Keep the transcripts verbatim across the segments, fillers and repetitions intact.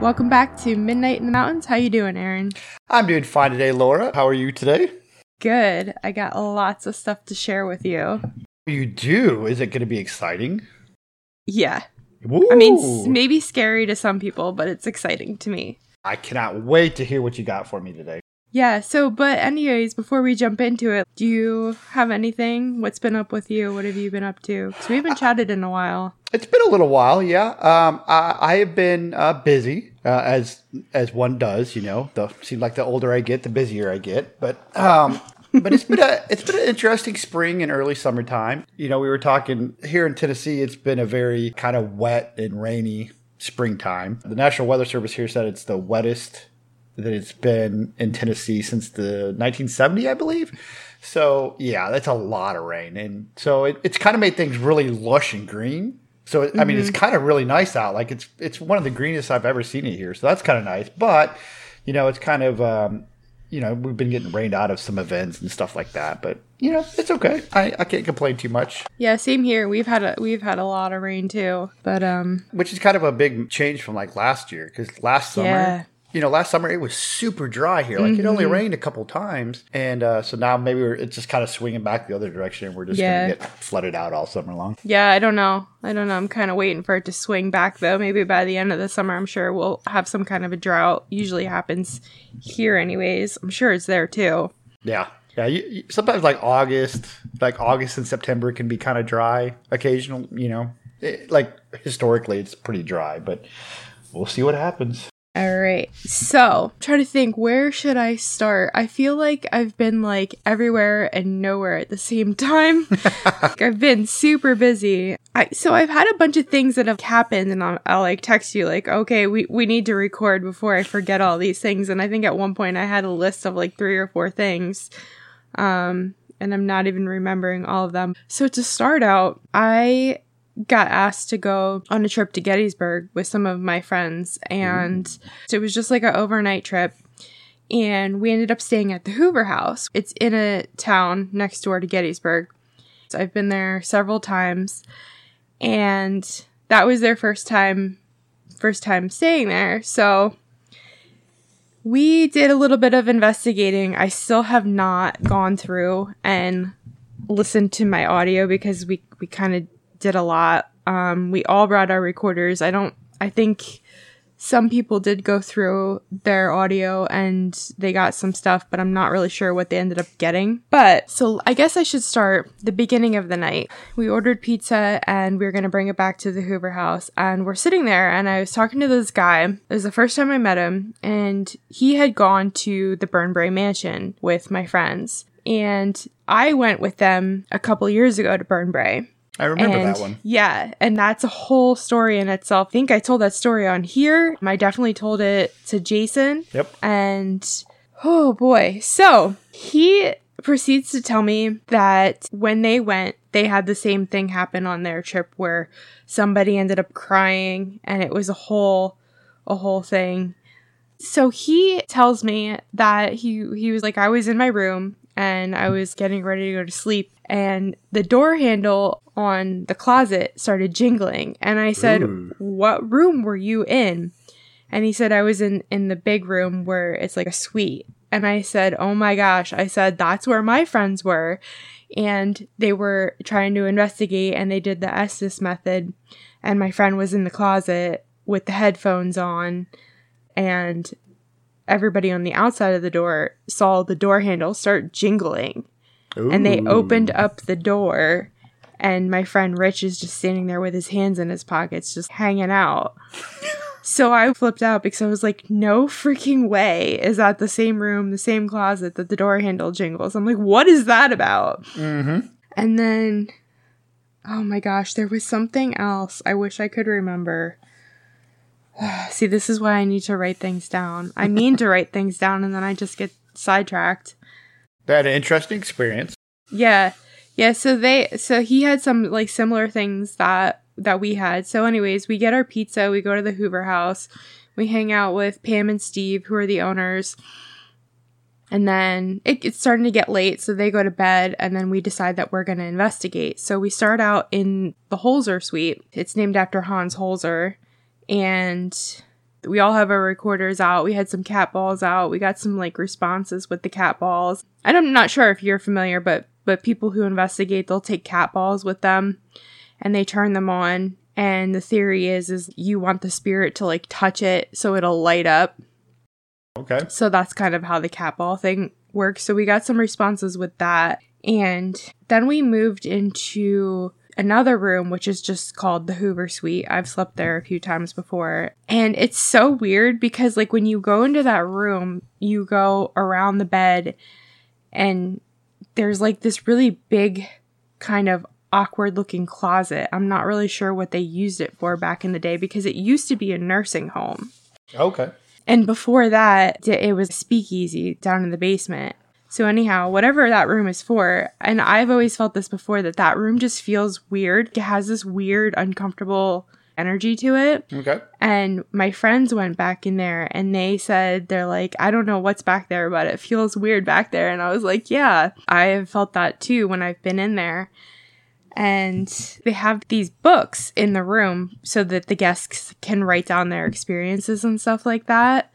Welcome back to Midnight in the Mountains. How you doing, Aaron? I'm doing fine today, Laura. How are you today? Good. I got lots of stuff to share with you. You do? Is it going to be exciting? Yeah. Woo! I mean, s- maybe scary to some people, but it's exciting to me. I cannot wait to hear what you got for me today. Yeah, so, but anyways, before we jump into it, do you have anything? What's been up with you? What have you been up to? Because we haven't chatted in a while. It's been a little while, yeah. Um, I, I have been uh, busy, uh, as as one does, you know. The seems like the older I get, the busier I get. But um, but it's been a it's been an interesting spring and early summertime. You know, we were talking here in Tennessee. It's been a very kind of wet and rainy springtime. The National Weather Service here said it's the wettest that it's been in Tennessee since the nineteen seventy, I believe. So yeah, that's a lot of rain, and so it, it's kind of made things really lush and green. So, it, mm-hmm. I mean, it's kind of really nice out. Like, it's it's one of the greenest I've ever seen it here. So that's kind of nice. But, you know, it's kind of, um, you know, we've been getting rained out of some events and stuff like that. But, you know, it's okay. I, I can't complain too much. Yeah, same here. We've had a we've had a lot of rain, too. But, um... Which is kind of a big change from, like, last year. Because last summer... Yeah. You know, last summer it was super dry here. Like, mm-hmm. it only rained a couple times. And uh, so now maybe we're, it's just kind of swinging back the other direction. And we're just yeah. going to get flooded out all summer long. Yeah, I don't know. I don't know. I'm kind of waiting for it to swing back, though. Maybe by the end of the summer, I'm sure we'll have some kind of a drought. Usually happens here anyways. I'm sure it's there, too. Yeah. Yeah. You, you, sometimes like August, like August and September can be kind of dry occasional, you know. It, like, historically, it's pretty dry. But we'll see what happens. All right. So, try to think, where should I start? I feel like I've been like everywhere and nowhere at the same time. Like, I've been super busy. I so I've had a bunch of things that have happened, and I'll, I'll like text you like, okay, we, we need to record before I forget all these things. And I think at one point I had a list of like three or four things. Um, and I'm not even remembering all of them. So to start out, I got asked to go on a trip to Gettysburg with some of my friends, and mm. so it was just like an overnight trip, and we ended up staying at the Hoover House. It's in a town next door to Gettysburg. So I've been there several times, and that was their first time first time staying there. So we did a little bit of investigating. I still have not gone through and listened to my audio because we we kind of did a lot. Um, we all brought our recorders. I don't, I think some people did go through their audio and they got some stuff, but I'm not really sure what they ended up getting. But so I guess I should start the beginning of the night. We ordered pizza and we were going to bring it back to the Hoover House, and we're sitting there and I was talking to this guy. It was the first time I met him, and he had gone to the Burnbrae Mansion with my friends, and I went with them a couple years ago to Burnbrae. I remember and, that one. Yeah, and that's a whole story in itself. I think I told that story on here. I definitely told it to Jason. Yep. And, oh boy. So, he proceeds to tell me that when they went, they had the same thing happen on their trip where somebody ended up crying, and it was a whole, a whole thing. So, he tells me that he, he was like, I was in my room, and I was getting ready to go to sleep, and the door handle on the closet started jingling. And I said, Ooh. What room were you in? And he said, I was in, in the big room where it's like a suite. And I said, oh my gosh. I said, that's where my friends were. And they were trying to investigate, and they did the Estes method. And my friend was in the closet with the headphones on, and everybody on the outside of the door saw the door handle start jingling. Ooh. And they opened up the door, and my friend Rich is just standing there with his hands in his pockets, just hanging out. So I flipped out because I was like, no freaking way is that the same room, the same closet that the door handle jingles. I'm like, what is that about? Mm-hmm. And then, oh my gosh, there was something else. I wish I could remember. See, this is why I need to write things down. I mean to write things down, and then I just get sidetracked. They had an interesting experience. Yeah. Yeah, so they so he had some like similar things that that we had. So anyways, we get our pizza, we go to the Hoover House, we hang out with Pam and Steve, who are the owners. And then it, it's starting to get late, so they go to bed, and then we decide that we're going to investigate. So we start out in the Holzer suite. It's named after Hans Holzer. And We all have our recorders out. We had some cat balls out. We got some like responses with the cat balls. And I'm not sure if you're familiar, but but people who investigate, they'll take cat balls with them and they turn them on. And the theory is, is you want the spirit to like touch it so it'll light up. Okay. So that's kind of how the cat ball thing works. So we got some responses with that. And then we moved into another room, which is just called the Hoover Suite. I've slept there a few times before. And it's so weird because like when you go into that room, you go around the bed and there's like this really big kind of awkward looking closet. I'm not really sure what they used it for back in the day because it used to be a nursing home. Okay. And before that, it was a speakeasy down in the basement. So anyhow, whatever that room is for, and I've always felt this before, that that room just feels weird. It has this weird, uncomfortable energy to it. Okay. And my friends went back in there and they said, they're like, I don't know what's back there, but it feels weird back there. And I was like, yeah, I have felt that too when I've been in there. And they have these books in the room so that the guests can write down their experiences and stuff like that.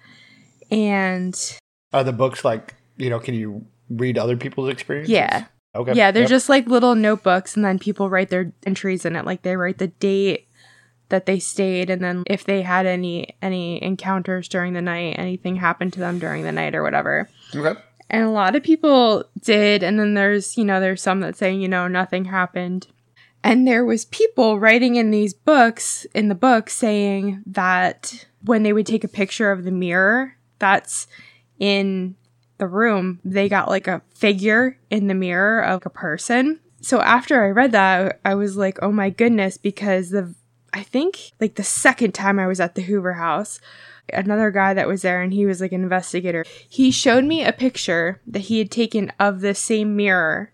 And are the books like, you know, can you read other people's experiences? Yeah. Okay. Yeah, they're Yep. just like little notebooks and then people write their entries in it. Like they write the date that they stayed and then if they had any any encounters during the night, anything happened to them during the night or whatever. Okay. And a lot of people did. And then there's, you know, there's some that say, you know, nothing happened. And there was people writing in these books, in the book, saying that when they would take a picture of the mirror that's in the room, they got like a figure in the mirror of a person. So after I read that, I was like, oh my goodness, because the, I think like the second time I was at the Hoover House, another guy that was there and he was like an investigator. He showed me a picture that he had taken of the same mirror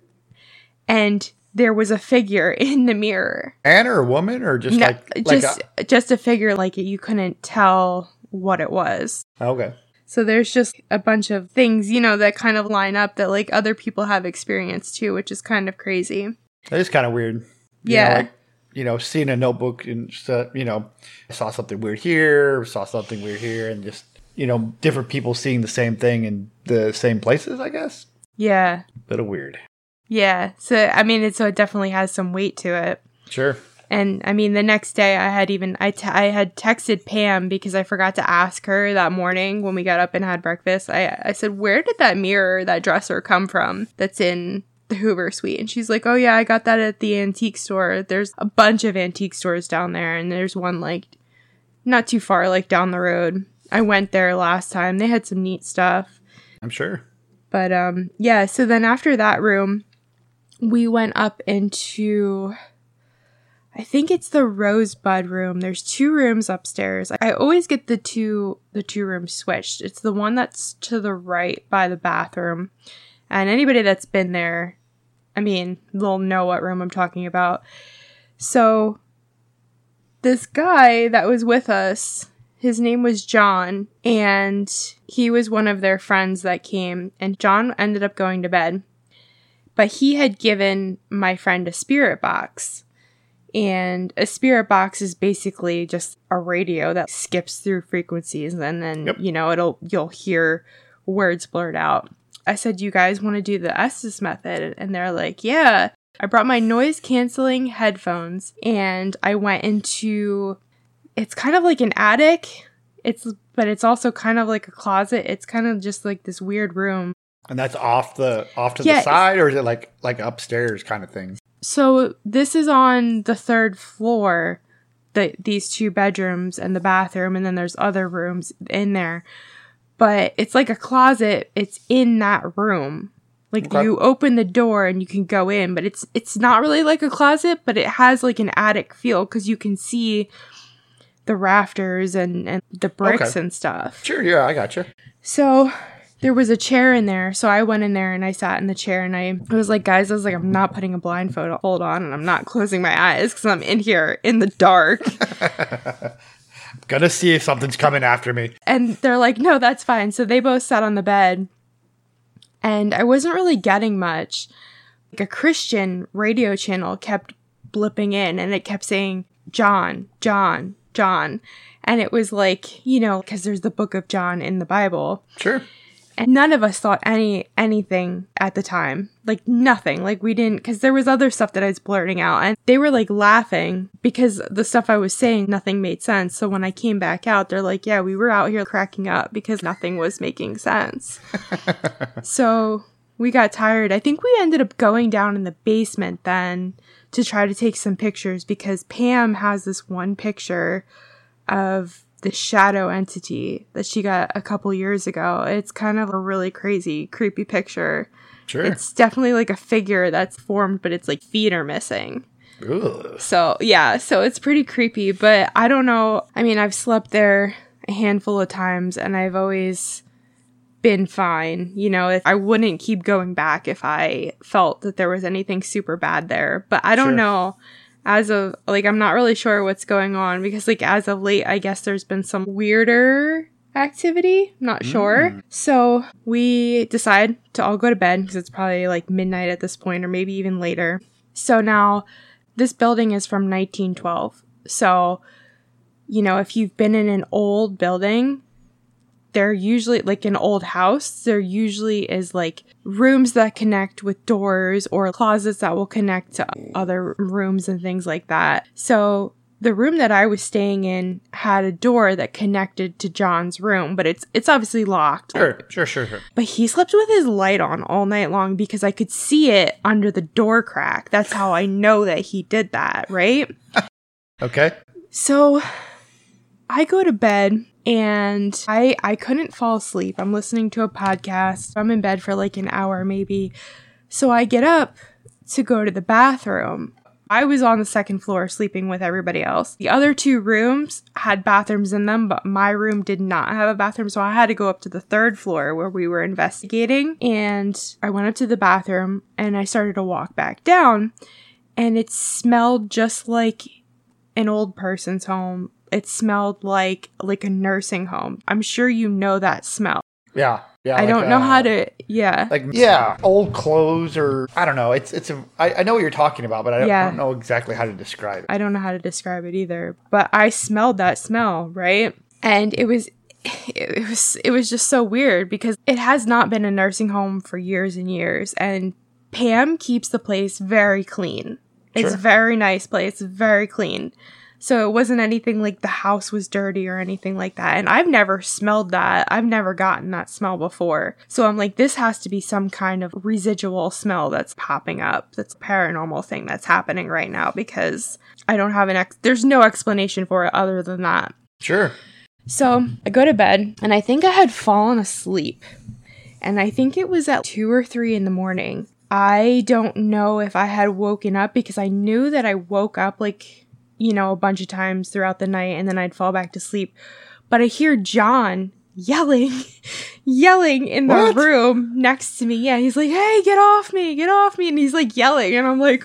and there was a figure in the mirror. Man or a woman or just no, like, like just, a- just a figure like you couldn't tell what it was. Okay. So there's just a bunch of things, you know, that kind of line up that like other people have experienced too, which is kind of crazy. It is kind of weird. You Yeah. know, like, you know, seeing a notebook and just, uh, you know, I saw something weird here, saw something weird here, and just, you know, different people seeing the same thing in the same places, I guess. Yeah. Bit of weird. Yeah. So, I mean, it, so it definitely has some weight to it. Sure. And I mean, the next day I had even, I, t- I had texted Pam because I forgot to ask her that morning when we got up and had breakfast. I, I said, where did that mirror, that dresser come from that's in the Hoover Suite? And she's like, oh yeah, I got that at the antique store. There's a bunch of antique stores down there. And there's one like not too far, like down the road. I went there last time. They had some neat stuff. I'm sure. But um, yeah, so then after that room, we went up into, I think it's the Rosebud room. There's two rooms upstairs. I always get the two the two rooms switched. It's the one that's to the right by the bathroom. And anybody that's been there, I mean, they'll know what room I'm talking about. So this guy that was with us, his name was John, and he was one of their friends that came, and John ended up going to bed. But he had given my friend a spirit box. And a spirit box is basically just a radio that skips through frequencies and then, yep. you know, it'll you'll hear words blurred out. I said, you guys want to do the Estes method? And they're like, yeah. I brought my noise canceling headphones and I went into, it's kind of like an attic. It's, but it's also kind of like a closet. It's kind of just like this weird room. And that's off the, off to yeah, the side, or is it like, like upstairs kind of thing? So this is on the third floor, the, these two bedrooms and the bathroom, and then there's other rooms in there. But it's like a closet. It's in that room. Like okay. You open the door and you can go in, but it's it's not really like a closet, but it has like an attic feel because you can see the rafters and, and the bricks okay. and stuff. Sure, yeah, I gotcha. So there was a chair in there, so I went in there and I sat in the chair and I, I was like, guys, I was like, I'm not putting a blindfold on and I'm not closing my eyes because I'm in here in the dark. Gonna see if something's coming after me. And they're like, no, that's fine. So they both sat on the bed and I wasn't really getting much. Like a Christian radio channel kept blipping in and it kept saying, John, John, John. And it was like, you know, because there's the book of John in the Bible. Sure. And none of us thought any anything at the time. Like, nothing. Like, we didn't, because there was other stuff that I was blurting out. And they were, like, laughing because the stuff I was saying, nothing made sense. So when I came back out, they're like, yeah, we were out here cracking up because nothing was making sense. So we got tired. I think we ended up going down in the basement then to try to take some pictures because Pam has this one picture of the shadow entity that she got a couple years ago. It's kind of a really crazy, creepy picture. Sure. It's definitely like a figure that's formed, but it's like feet are missing. Ugh. So, yeah, so it's pretty creepy, but I don't know. I mean, I've slept there a handful of times and I've always been fine. You know, I wouldn't keep going back if I felt that there was anything super bad there, but I don't Sure. know. As of, like, I'm not really sure what's going on because, like, as of late, I guess there's been some weirder activity. I'm not sure. Mm. So we decide to all go to bed because it's probably, like, midnight at this point or maybe even later. So now this building is from nineteen twelve. So, you know, if you've been in an old building, they're usually, like an old house, there usually is like rooms that connect with doors or closets that will connect to other rooms and things like that. So the room that I was staying in had a door that connected to John's room, but it's it's obviously locked. Sure, sure, sure, sure. But he slept with his light on all night long because I could see it under the door crack. That's how I know that he did that, right? Okay. So I go to bed. And I I couldn't fall asleep. I'm listening to a podcast. I'm in bed for like an hour maybe. So I get up to go to the bathroom. I was on the second floor sleeping with everybody else. The other two rooms had bathrooms in them, but my room did not have a bathroom. So I had to go up to the third floor where we were investigating. And I went up to the bathroom and I started to walk back down. And it smelled just like an old person's home. It smelled like like a nursing home. I'm sure you know that smell. Yeah, yeah. I like, don't know uh, how to. Yeah, Like yeah, old clothes or I don't know. It's it's a. I, I know what you're talking about, but I don't, Yeah. I don't know exactly how to describe it. I don't know how to describe it either. But I smelled that smell, right? And it was, it was, it was just so weird because it has not been a nursing home for years and years. And Pam keeps the place very clean. It's Sure. a very nice place, very clean. So it wasn't anything like the house was dirty or anything like that. And I've never smelled that. I've never gotten that smell before. So I'm like, this has to be some kind of residual smell that's popping up. That's a paranormal thing that's happening right now because I don't have an ex- there's no explanation for it other than that. Sure. So I go to bed and I think I had fallen asleep. And I think it was at two or three in the morning. I don't know if I had woken up because I knew that I woke up like, you know, a bunch of times throughout the night and then I'd fall back to sleep. But I hear John yelling, yelling in the What? room next to me. Yeah, he's like, hey, get off me, get off me. And he's like yelling. And I'm like,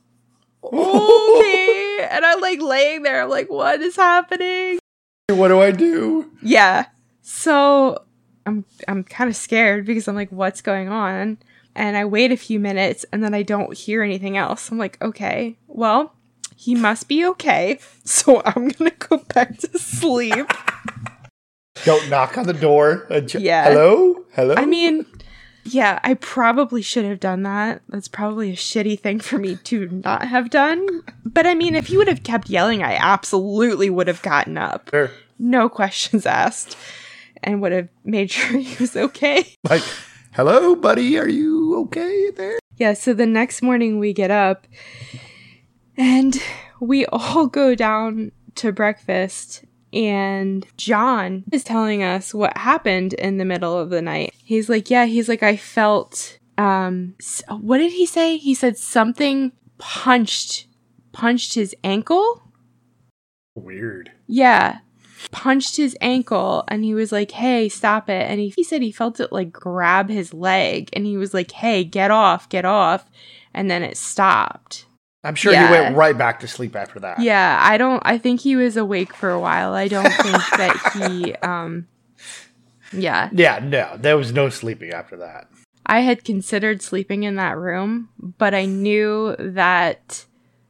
okay. And I'm like laying there. I'm like, what is happening? What do I do? Yeah. So I'm I'm kind of scared because I'm like, what's going on? And I wait a few minutes and then I don't hear anything else. I'm like, okay, well, he must be okay. So I'm going to go back to sleep. Don't knock on the door. Uh, j- Yeah. Hello? Hello? I mean, yeah, I probably should have done that. That's probably a shitty thing for me to not have done. But I mean, if he would have kept yelling, I absolutely would have gotten up. Sure. No questions asked. And would have made sure he was okay. Like, hello, buddy. Are you okay there? Yeah, so the next morning we get up and we all go down to breakfast and John is telling us what happened in the middle of the night. He's like, yeah, he's like, I felt, um, s- what did he say? He said something punched, punched his ankle. Weird. Yeah. Punched his ankle and he was like, hey, stop it. And he, he said he felt it like grab his leg and he was like, hey, get off, get off. And then it stopped. I'm sure Yeah. he went right back to sleep after that. Yeah, I don't, I think he was awake for a while. I don't think that he, um, yeah. Yeah, no. There was no sleeping after that. I had considered sleeping in that room, but I knew that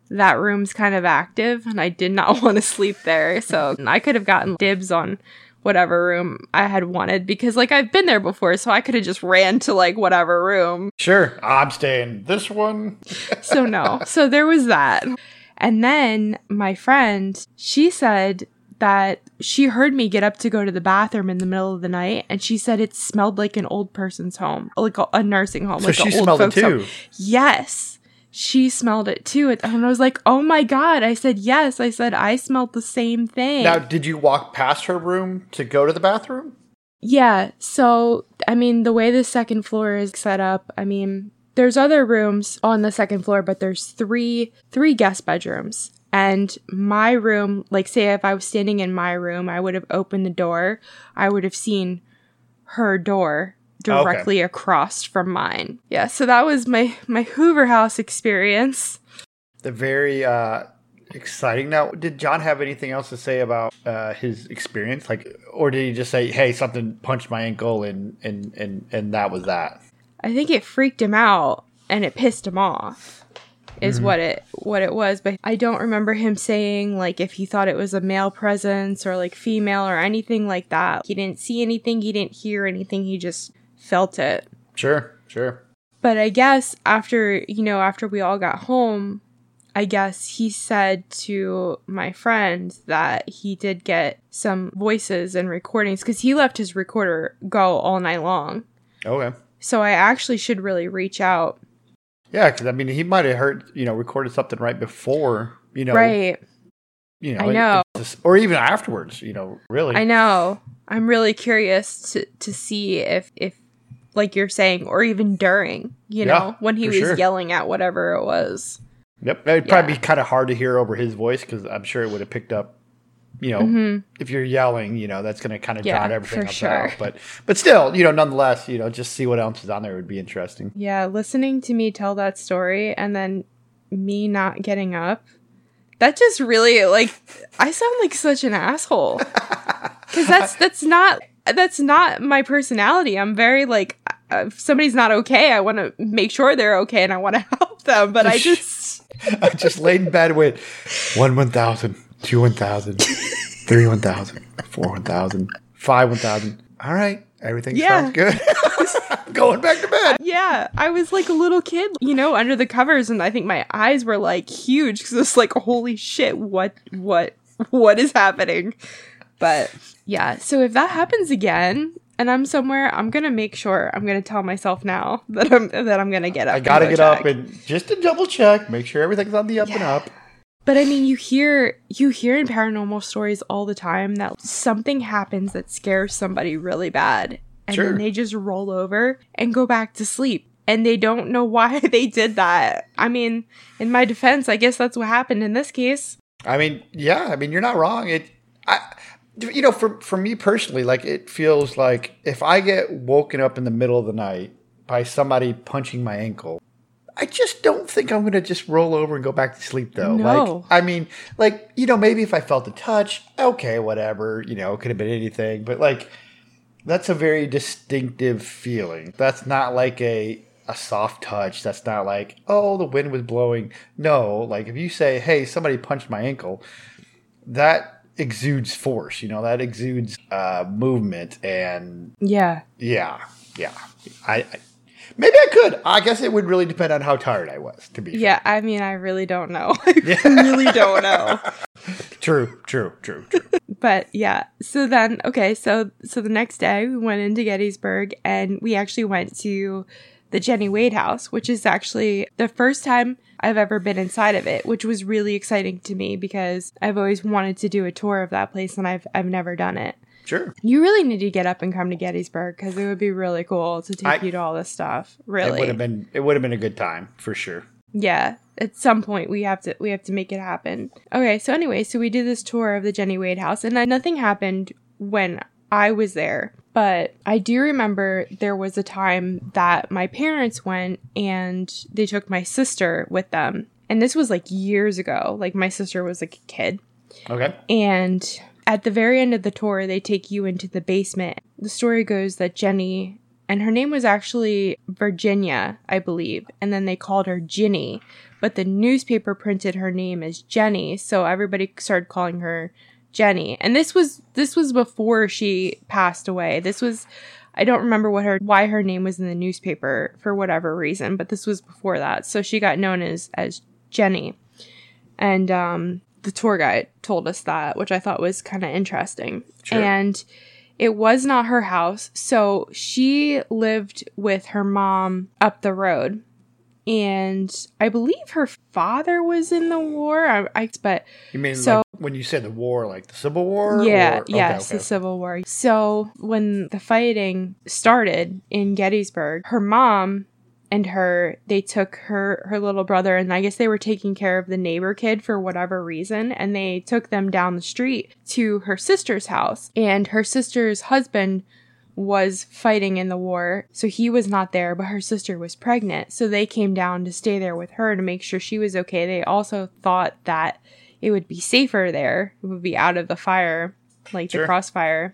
that room's kind of active and I did not want to sleep there. So I could have gotten dibs on whatever room I had wanted because like I've been there before, so I could have just ran to like whatever room. Sure, I'm staying this one. So no. So there was that. And then my friend, she said that she heard me get up to go to the bathroom in the middle of the night, and she said it smelled like an old person's home, like a, a nursing home. So like she an old smelled it folks' too. home. Yes. She smelled it too. And I was like, oh my God. I said, yes. I said, I smelled the same thing. Now, did you walk past her room to go to the bathroom? Yeah. So, I mean, the way the second floor is set up, I mean, there's other rooms on the second floor, but there's three, three guest bedrooms. And my room, like say if I was standing in my room, I would have opened the door. I would have seen her door directly okay. across from mine. Yeah, so that was my, my Hoover House experience. The very uh, exciting. Now, did John have anything else to say about uh, his experience? Like, or did he just say, hey, something punched my ankle and, and, and, and that was that? I think it freaked him out and it pissed him off. Is mm-hmm. what it what it was, but I don't remember him saying like if he thought it was a male presence or like female or anything like that. He didn't see anything, he didn't hear anything, he just felt it. Sure, sure. But I guess after, you know, after we all got home, I guess he said to my friend that he did get some voices and recordings because he left his recorder go all night long. Okay. So I actually should really reach out. Yeah, because I mean, he might have heard, you know, recorded something right before, you know. Right. You know, I know. It, just, or even afterwards, you know, really. I know. I'm really curious to, to see if, if, like you're saying, or even during, you yeah, know, when he was sure. yelling at whatever it was. Yep. It'd yeah. probably be kind of hard to hear over his voice because I'm sure it would have picked up, you know, mm-hmm. if you're yelling, you know, that's going to kind of yeah, drown everything for else sure. out. But, but still, you know, nonetheless, you know, just see what else is on there would be interesting. Yeah. Listening to me tell that story and then me not getting up, that just really, like, I sound like such an asshole. Because that's, that's not, that's not my personality. I'm very, like, if somebody's not okay, I want to make sure they're okay and I want to help them. But I just... I just laid in bed with one one thousand. Two one thousand, three one thousand, four one thousand, five one thousand. All right, everything yeah. sounds good. I'm going back to bed. Yeah, I was like a little kid, you know, under the covers, and I think my eyes were like huge because it's like, holy shit, what, what, what is happening? But yeah, so if that happens again, and I'm somewhere, I'm gonna make sure I'm gonna tell myself now that I'm that I'm gonna get up. I gotta go get check. up and just to double check, make sure everything's on the up yeah. and up. But I mean, you hear you hear in paranormal stories all the time that something happens that scares somebody really bad. And sure. then they just roll over and go back to sleep. And they don't know why they did that. I mean, in my defense, I guess that's what happened in this case. I mean, yeah, I mean, you're not wrong. It, I, you know, for, for me personally, like it feels like if I get woken up in the middle of the night by somebody punching my ankle, I just don't think I'm going to just roll over and go back to sleep, though. No. Like, I mean, like, you know, maybe if I felt a touch, okay, whatever, you know, it could have been anything. But, like, that's a very distinctive feeling. That's not like a, a soft touch. That's not like, oh, the wind was blowing. No, like, if you say, hey, somebody punched my ankle, that exudes force, you know, that exudes uh, movement. And, yeah. Yeah, yeah. I... I Maybe I could. I guess it would really depend on how tired I was, to be fair. Yeah, I mean, I really don't know. I really don't know. True, true, true, true. But yeah, so then, okay, so so the next day we went into Gettysburg and we actually went to the Jenny Wade house, which is actually the first time I've ever been inside of it, which was really exciting to me because I've always wanted to do a tour of that place and I've I've never done it. Sure. You really need to get up and come to Gettysburg because it would be really cool to take I, you to all this stuff. Really, it would have been it would have been a good time for sure. Yeah, at some point we have to we have to make it happen. Okay, so anyway, so we did this tour of the Jenny Wade house, and nothing happened when I was there. But I do remember there was a time that my parents went and they took my sister with them, and this was like years ago. Like my sister was like a kid. Okay. And at the very end of the tour, they take you into the basement. The story goes that Jenny And her name was actually Virginia, I believe. And then they called her Ginny. But the newspaper printed her name as Jenny. So everybody started calling her Jenny. And this was this was before she passed away. This was, I don't remember what her why her name was in the newspaper for whatever reason. But this was before that. So she got known as, as Jenny. And um, the tour guide told us that, which I thought was kind of interesting. Sure. And it was not her house. So she lived with her mom up the road. And I believe her father was in the war. I, I but you mean so, like when you said the war, like the Civil War? Yeah, or? yes, okay, okay. the Civil War. So when the fighting started in Gettysburg, her mom and her, they took her, her little brother, and I guess they were taking care of the neighbor kid for whatever reason, and they took them down the street to her sister's house. And her sister's husband was fighting in the war, so he was not there, but her sister was pregnant. So they came down to stay there with her to make sure she was okay. They also thought that it would be safer there. It would be out of the fire, like sure. the crossfire.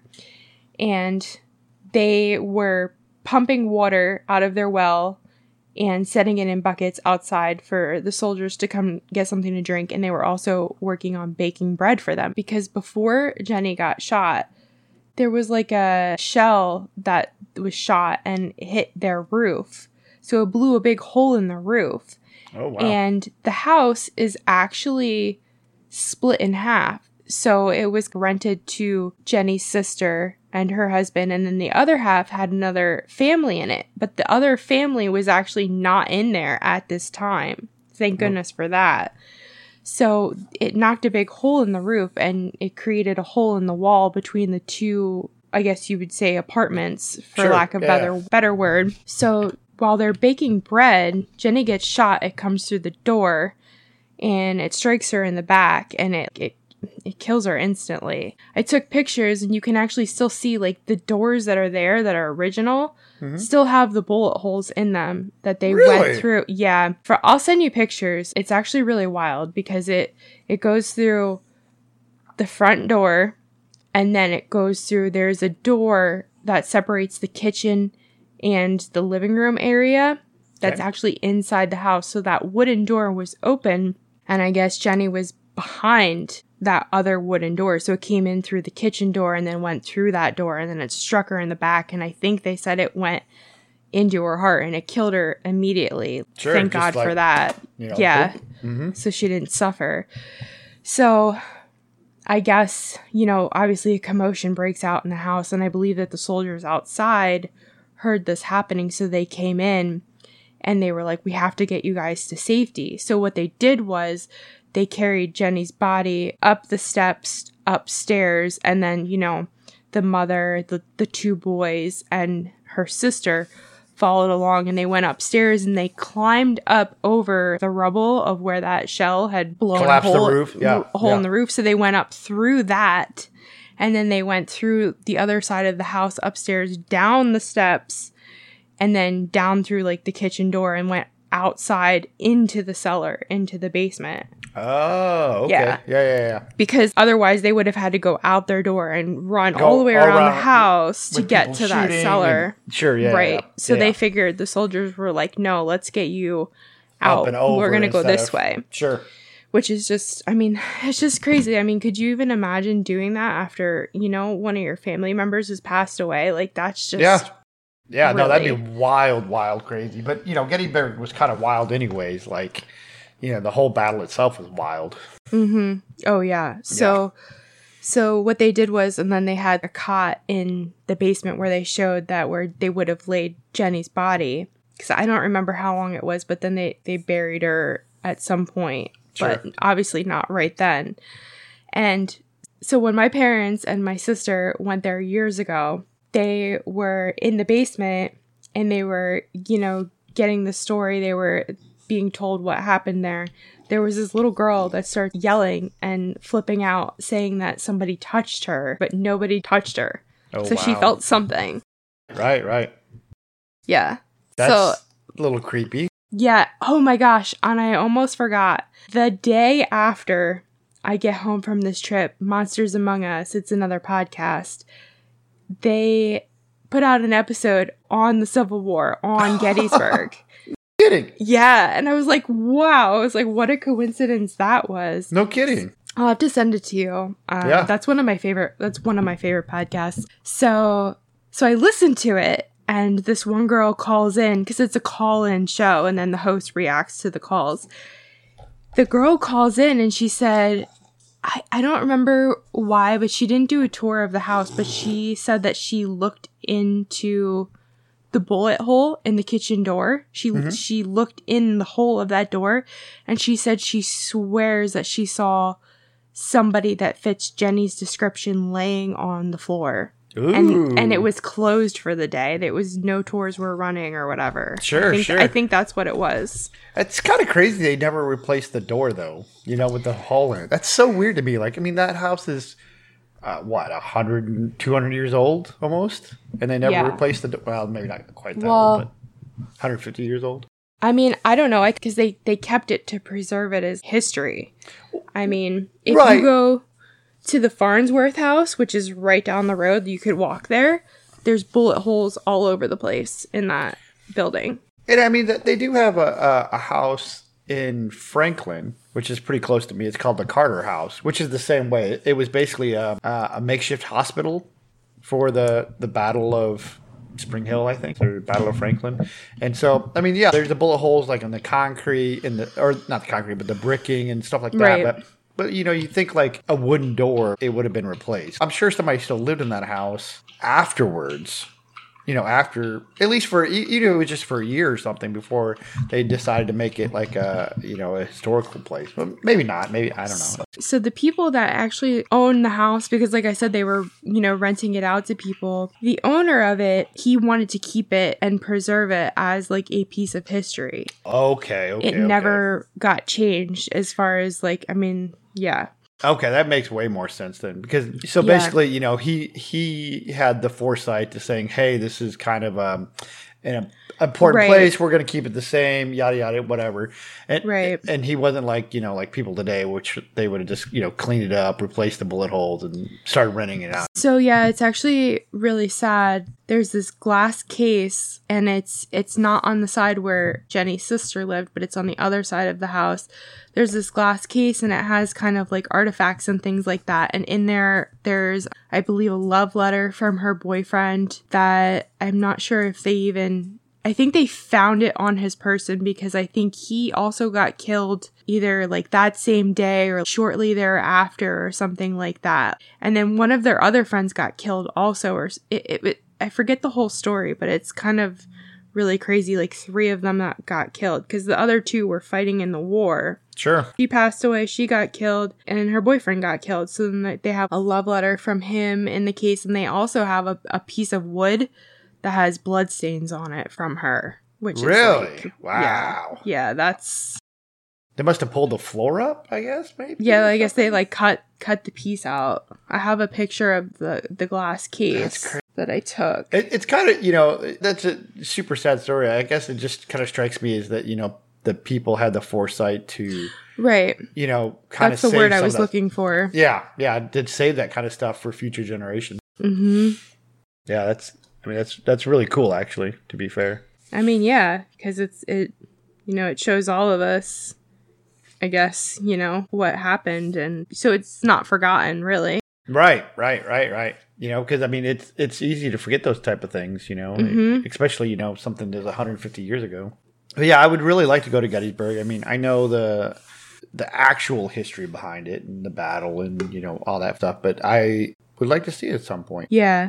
And they were pumping water out of their well and setting it in buckets outside for the soldiers to come get something to drink. And they were also working on baking bread for them. Because before Jenny got shot, there was like a shell that was shot and hit their roof. So it blew a big hole in the roof. Oh, wow. And the house is actually split in half. So it was rented to Jenny's sister and her husband, and then the other half had another family in it. But the other family was actually not in there at this time. Thank goodness for that. So it knocked a big hole in the roof, and it created a hole in the wall between the two, I guess you would say, apartments, for sure, lack of a yeah. better, better word. So while they're baking bread, Jenny gets shot. It comes through the door, and it strikes her in the back, and it, it It kills her instantly. I took pictures, and you can actually still see, like, the doors that are there that are original mm-hmm. still have the bullet holes in them that they really? went through. Yeah. For I'll send you pictures. It's actually really wild because it, it goes through the front door, and then it goes through, there's a door that separates the kitchen and the living room area that's okay. actually inside the house. So that wooden door was open, and I guess Jenny was behind that other wooden door. So it came in through the kitchen door and then went through that door, and then it struck her in the back. And I think they said it went into her heart and it killed her immediately. Sure, Thank God like, for that. You know, yeah. Mm-hmm. So she didn't suffer. So I guess, you know, obviously a commotion breaks out in the house, and I believe that the soldiers outside heard this happening. So they came in and they were like, we have to get you guys to safety. So what they did was they carried Jenny's body up the steps, upstairs, and then, you know, the mother, the, the two boys, and her sister followed along, and they went upstairs, and they climbed up over the rubble of where that shell had blown Collapsed a hole, the roof. Yeah. a hole yeah. in the roof. So they went up through that, and then they went through the other side of the house upstairs, down the steps, and then down through, like, the kitchen door, and went outside into the cellar, into the basement. Oh, okay. Yeah. yeah, yeah, yeah. Because otherwise they would have had to go out their door and run go all the way around, around the house to get to that cellar. And, sure, yeah. Right. Yeah. So yeah. they figured, the soldiers were like, no, let's get you out. We're going to go this of, way. Sure. Which is just, I mean, it's just crazy. I mean, could you even imagine doing that after, you know, one of your family members has passed away? Like, that's just... Yeah. Yeah, really. No, that'd be wild, wild, crazy. But, you know, Gettysburg was kind of wild anyways. Like, you know, the whole battle itself was wild. Mm-hmm. Oh, yeah. So, yeah. so what they did was, and then they had a cot in the basement where they showed that where they would have laid Jenny's body. Because I don't remember how long it was, but then they, they buried her at some point. Sure. But obviously not right then. And so when my parents and my sister went there years ago, they were in the basement, and they were, you know, getting the story. They were being told what happened there. There was this little girl that started yelling and flipping out, saying that somebody touched her, but nobody touched her. Oh, so wow. She felt something. Right, right. Yeah. That's so, a little creepy. Yeah. Oh my gosh. And I almost forgot. The day after I get home from this trip, Monsters Among Us, it's another podcast, they put out an episode on the Civil War on Gettysburg. Kidding. Yeah. And I was like, wow. I was like, what a coincidence that was. No kidding. I'll have to send it to you. Um, yeah. That's one of my favorite, that's one of my favorite podcasts. So, so I listened to it, and this one girl calls in, because it's a call-in show, and then the host reacts to the calls. The girl calls in and she said, I, I don't remember why, but she didn't do a tour of the house, but she said that she looked into the bullet hole in the kitchen door. She mm-hmm. she looked in the hole of that door, and she said she swears that she saw somebody that fits Jenny's description laying on the floor. Ooh. And and it was closed for the day. It was no tours were running or whatever. Sure, I think, sure. I think that's what it was. It's kind of crazy they never replaced the door, though, you know, with the hole in it. That's so weird to me. Like, I mean, that house is, uh, what, one hundred, two hundred years old almost? And they never yeah. replaced the door. Well, maybe not quite that well, old, but one hundred fifty years old. I mean, I don't know, because they, they kept it to preserve it as history. I mean, if right. you go to the Farnsworth house, which is right down the road, you could walk there. There's bullet holes all over the place in that building. And I mean, they do have a, a, a house in Franklin, which is pretty close to me. It's called the Carter House, which is the same way. It was basically a, a makeshift hospital for the, the Battle of Spring Hill, I think, or Battle of Franklin. And so, I mean, yeah, there's the bullet holes like in the concrete, in the or not the concrete, but the bricking and stuff like that. Right. But But, you know, you think like a wooden door, it would have been replaced. I'm sure somebody still lived in that house afterwards, you know, after, at least for, you know, it was just for a year or something before they decided to make it like a, you know, a historical place. But maybe not. Maybe, I don't know. So the people that actually own the house, because like I said, they were, you know, renting it out to people. The owner of it, he wanted to keep it and preserve it as like a piece of history. Okay, okay, It okay. never got changed as far as like, I mean, yeah. Okay, that makes way more sense then. Because, so Yeah. basically, you know, he he had the foresight to saying, hey, this is kind of um, an important Right. place. We're going to keep it the same, yada, yada, whatever. And, Right. and he wasn't like, you know, like people today, which they would have just, you know, cleaned it up, replaced the bullet holes, and started renting it out. So yeah, it's actually really sad. There's this glass case, and it's it's not on the side where Jenny's sister lived, but it's on the other side of the house. There's this glass case, and it has kind of like artifacts and things like that. And in there, there's, I believe, a love letter from her boyfriend that I'm not sure if they even, I think they found it on his person, because I think he also got killed either like that same day or shortly thereafter or something like that. And then one of their other friends got killed also, or it, it, it I forget the whole story, but it's kind of really crazy. Like three of them that got killed because the other two were fighting in the war. Sure. She passed away, she got killed, and then her boyfriend got killed. So then they have a love letter from him in the case, and they also have a, a piece of wood that has bloodstains on it from her. Which really? is like, wow. Yeah, yeah, that's... They must have pulled the floor up, I guess, maybe? Yeah, I guess they like cut cut the piece out. I have a picture of the, the glass case that I took. It, it's kind of, you know, that's a super sad story. I guess it just kind of strikes me as that, you know, the people had the foresight to, right, you know, kind That's of the word I some was of the, looking for. Yeah, yeah, did save that kind of stuff for future generations. Mm-hmm. Yeah, that's, I mean, that's that's really cool, actually, to be fair. I mean, yeah, because it's, it, you know, it shows all of us, I guess, you know, what happened. And so it's not forgotten, really. Right, right, right, right. You know, because, I mean, it's it's easy to forget those type of things, you know, Mm-hmm. especially, you know, something that's one hundred fifty years ago. But yeah, I would really like to go to Gettysburg. I mean, I know the the actual history behind it and the battle and, you know, all that stuff, but I would like to see it at some point. Yeah.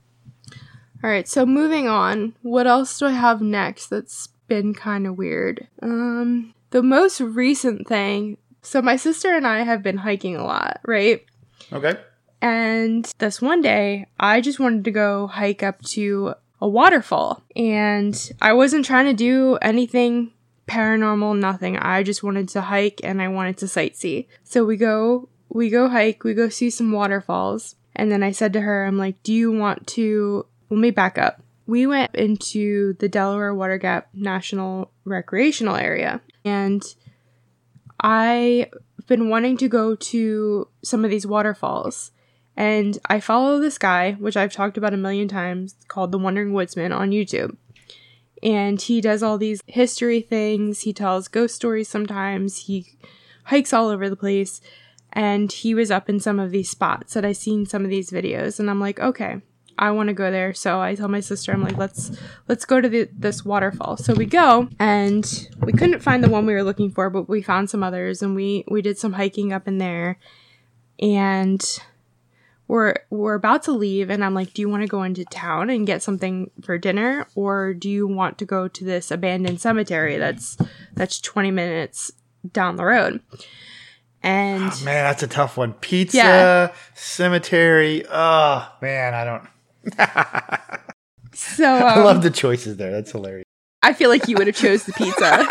All right, so moving on. What else do I have next that's been kind of weird? Um, the most recent thing, so my sister and I have been hiking a lot, right? Okay. And this one day, I just wanted to go hike up to a waterfall. And I wasn't trying to do anything paranormal, nothing. I just wanted to hike and I wanted to sightsee. So we go, we go hike, we go see some waterfalls. And then I said to her, I'm like, do you want to, let me back up. We went into the Delaware Water Gap National Recreational Area. And I've been wanting to go to some of these waterfalls. And I follow this guy, which I've talked about a million times, called The Wandering Woodsman on YouTube. And he does all these history things. He tells ghost stories sometimes. He hikes all over the place. And he was up in some of these spots that I seen some of these videos. And I'm like, okay, I want to go there. So I tell my sister, I'm like, let's let's go to the, this waterfall. So we go, and we couldn't find the one we were looking for, but we found some others, and we, we did some hiking up in there. And we're we're about to leave, and I'm like, do you want to go into town and get something for dinner, or do you want to go to this abandoned cemetery that's that's twenty minutes down the road? And oh, man, that's a tough one. Pizza, yeah. Cemetery. Oh, man, I don't. So um, I love the choices there. That's hilarious. I feel like you would have chose the pizza.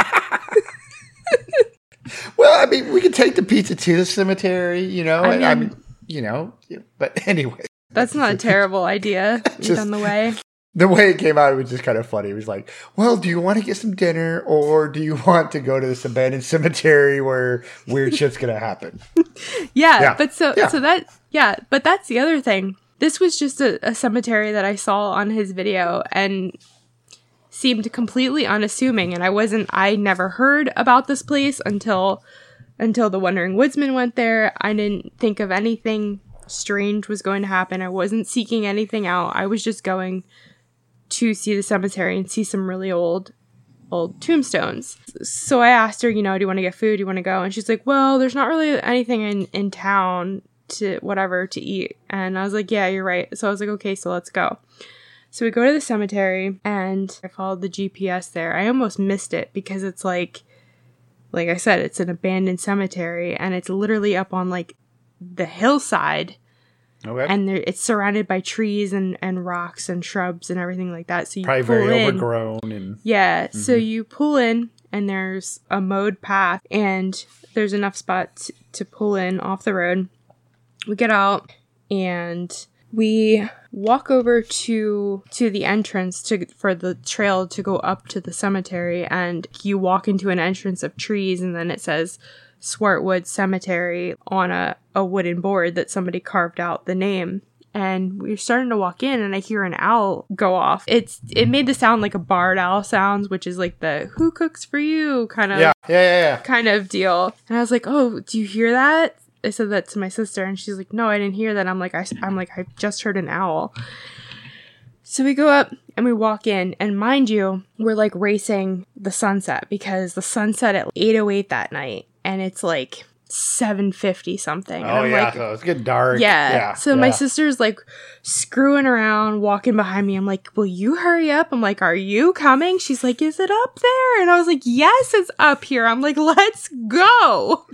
Well, I mean, we could take the pizza to the cemetery, you know. I and mean, I mean, you know, but anyway. That's not a terrible idea. Just, on the way. The way it came out, it was just kind of funny. It was like, well, do you want to get some dinner, or do you want to go to this abandoned cemetery where weird shit's going to happen? yeah, yeah, but so yeah. so that, yeah, but that's the other thing. This was just a, a cemetery that I saw on his video and seemed completely unassuming. And I wasn't, I never heard about this place until, until the Wandering Woodsman went there. I didn't think of anything strange was going to happen. I wasn't seeking anything out. I was just going to see the cemetery and see some really old old tombstones. So I asked her, you know, do you want to get food? Do you want to go? And she's like, well, there's not really anything in, in town to whatever to eat. And I was like, yeah, you're right. So I was like, okay, so let's go. So we go to the cemetery, and I followed the G P S there. I almost missed it because it's like, like I said, it's an abandoned cemetery, and it's literally up on like the hillside. Okay. And there, it's surrounded by trees and, and rocks and shrubs and everything like that. So you probably pull very in. overgrown and Yeah. Mm-hmm. So you pull in, and there's a mowed path, and there's enough spot t- to pull in off the road. We get out, and we walk over to to the entrance to for the trail to go up to the cemetery, and you walk into an entrance of trees, and then it says Swartwood Cemetery on a, a wooden board that somebody carved out the name. And we're starting to walk in, and I hear an owl go off. It's it made the sound like a barred owl sounds, which is like the "who cooks for you" kind of yeah, yeah, yeah, yeah. kind of deal. And I was like, "Oh, do you hear that?" I said that to my sister, and she's like, "No, I didn't hear that." I'm like, I, I'm like, I just heard an owl. So we go up and we walk in, and mind you, we're like racing the sunset because the sunset at eight oh eight that night, and it's like seven fifty something. And Oh I'm yeah, like, so it's getting dark. yeah. yeah So yeah. my sister's like screwing around, walking behind me. I'm like, will you hurry up? I'm like, are you coming? She's like, is it up there? And I was like, yes, it's up here. I'm like, let's go.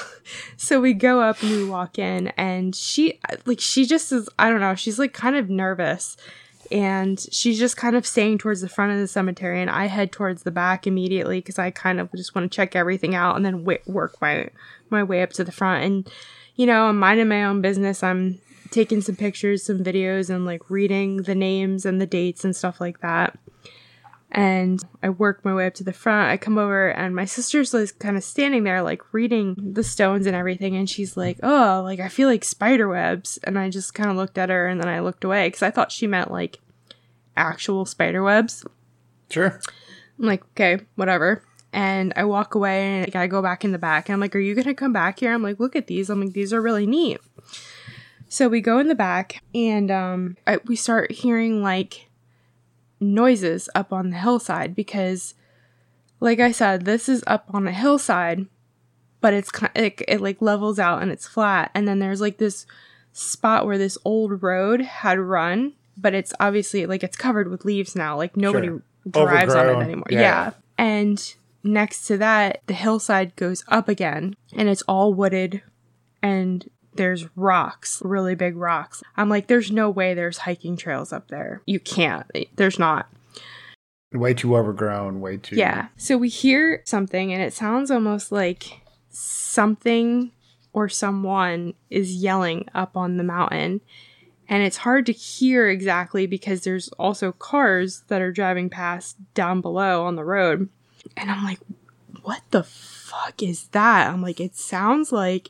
So we go up and we walk in, and she like, she just is, I don't know. She's like kind of nervous, and she's just kind of staying towards the front of the cemetery, and I head towards the back immediately because I kind of just want to check everything out and then w- work my my way up to the front. And you know, I'm minding my own business. I'm taking some pictures, some videos, and like reading the names and the dates and stuff like that. And I work my way up to the front. I come over, and my sister's like kind of standing there like reading the stones and everything, and she's like, oh, like I feel like spider webs. And I just kind of looked at her, and then I looked away because I thought she meant like actual spider webs. Sure. I'm like, okay, whatever. And I walk away, and like, I go back in the back, and I'm like, are you gonna come back here? I'm like, look at these. I'm like, these are really neat. So we go in the back, and um I, we start hearing like noises up on the hillside because, like I said, this is up on a hillside, but it's kind of, it, it like levels out and it's flat, and then there's like this spot where this old road had run, but it's obviously like it's covered with leaves now, like nobody Sure. drives Overgrown. on it anymore. Yeah. Yeah. And next to that, the hillside goes up again, and it's all wooded, and there's rocks, really big rocks. I'm like, there's no way there's hiking trails up there. You can't. There's not. Way too overgrown, way too... Yeah. So we hear something, and it sounds almost like something or someone is yelling up on the mountain. And it's hard to hear exactly because there's also cars that are driving past down below on the road. And I'm like, what the fuck is that? I'm like, it sounds like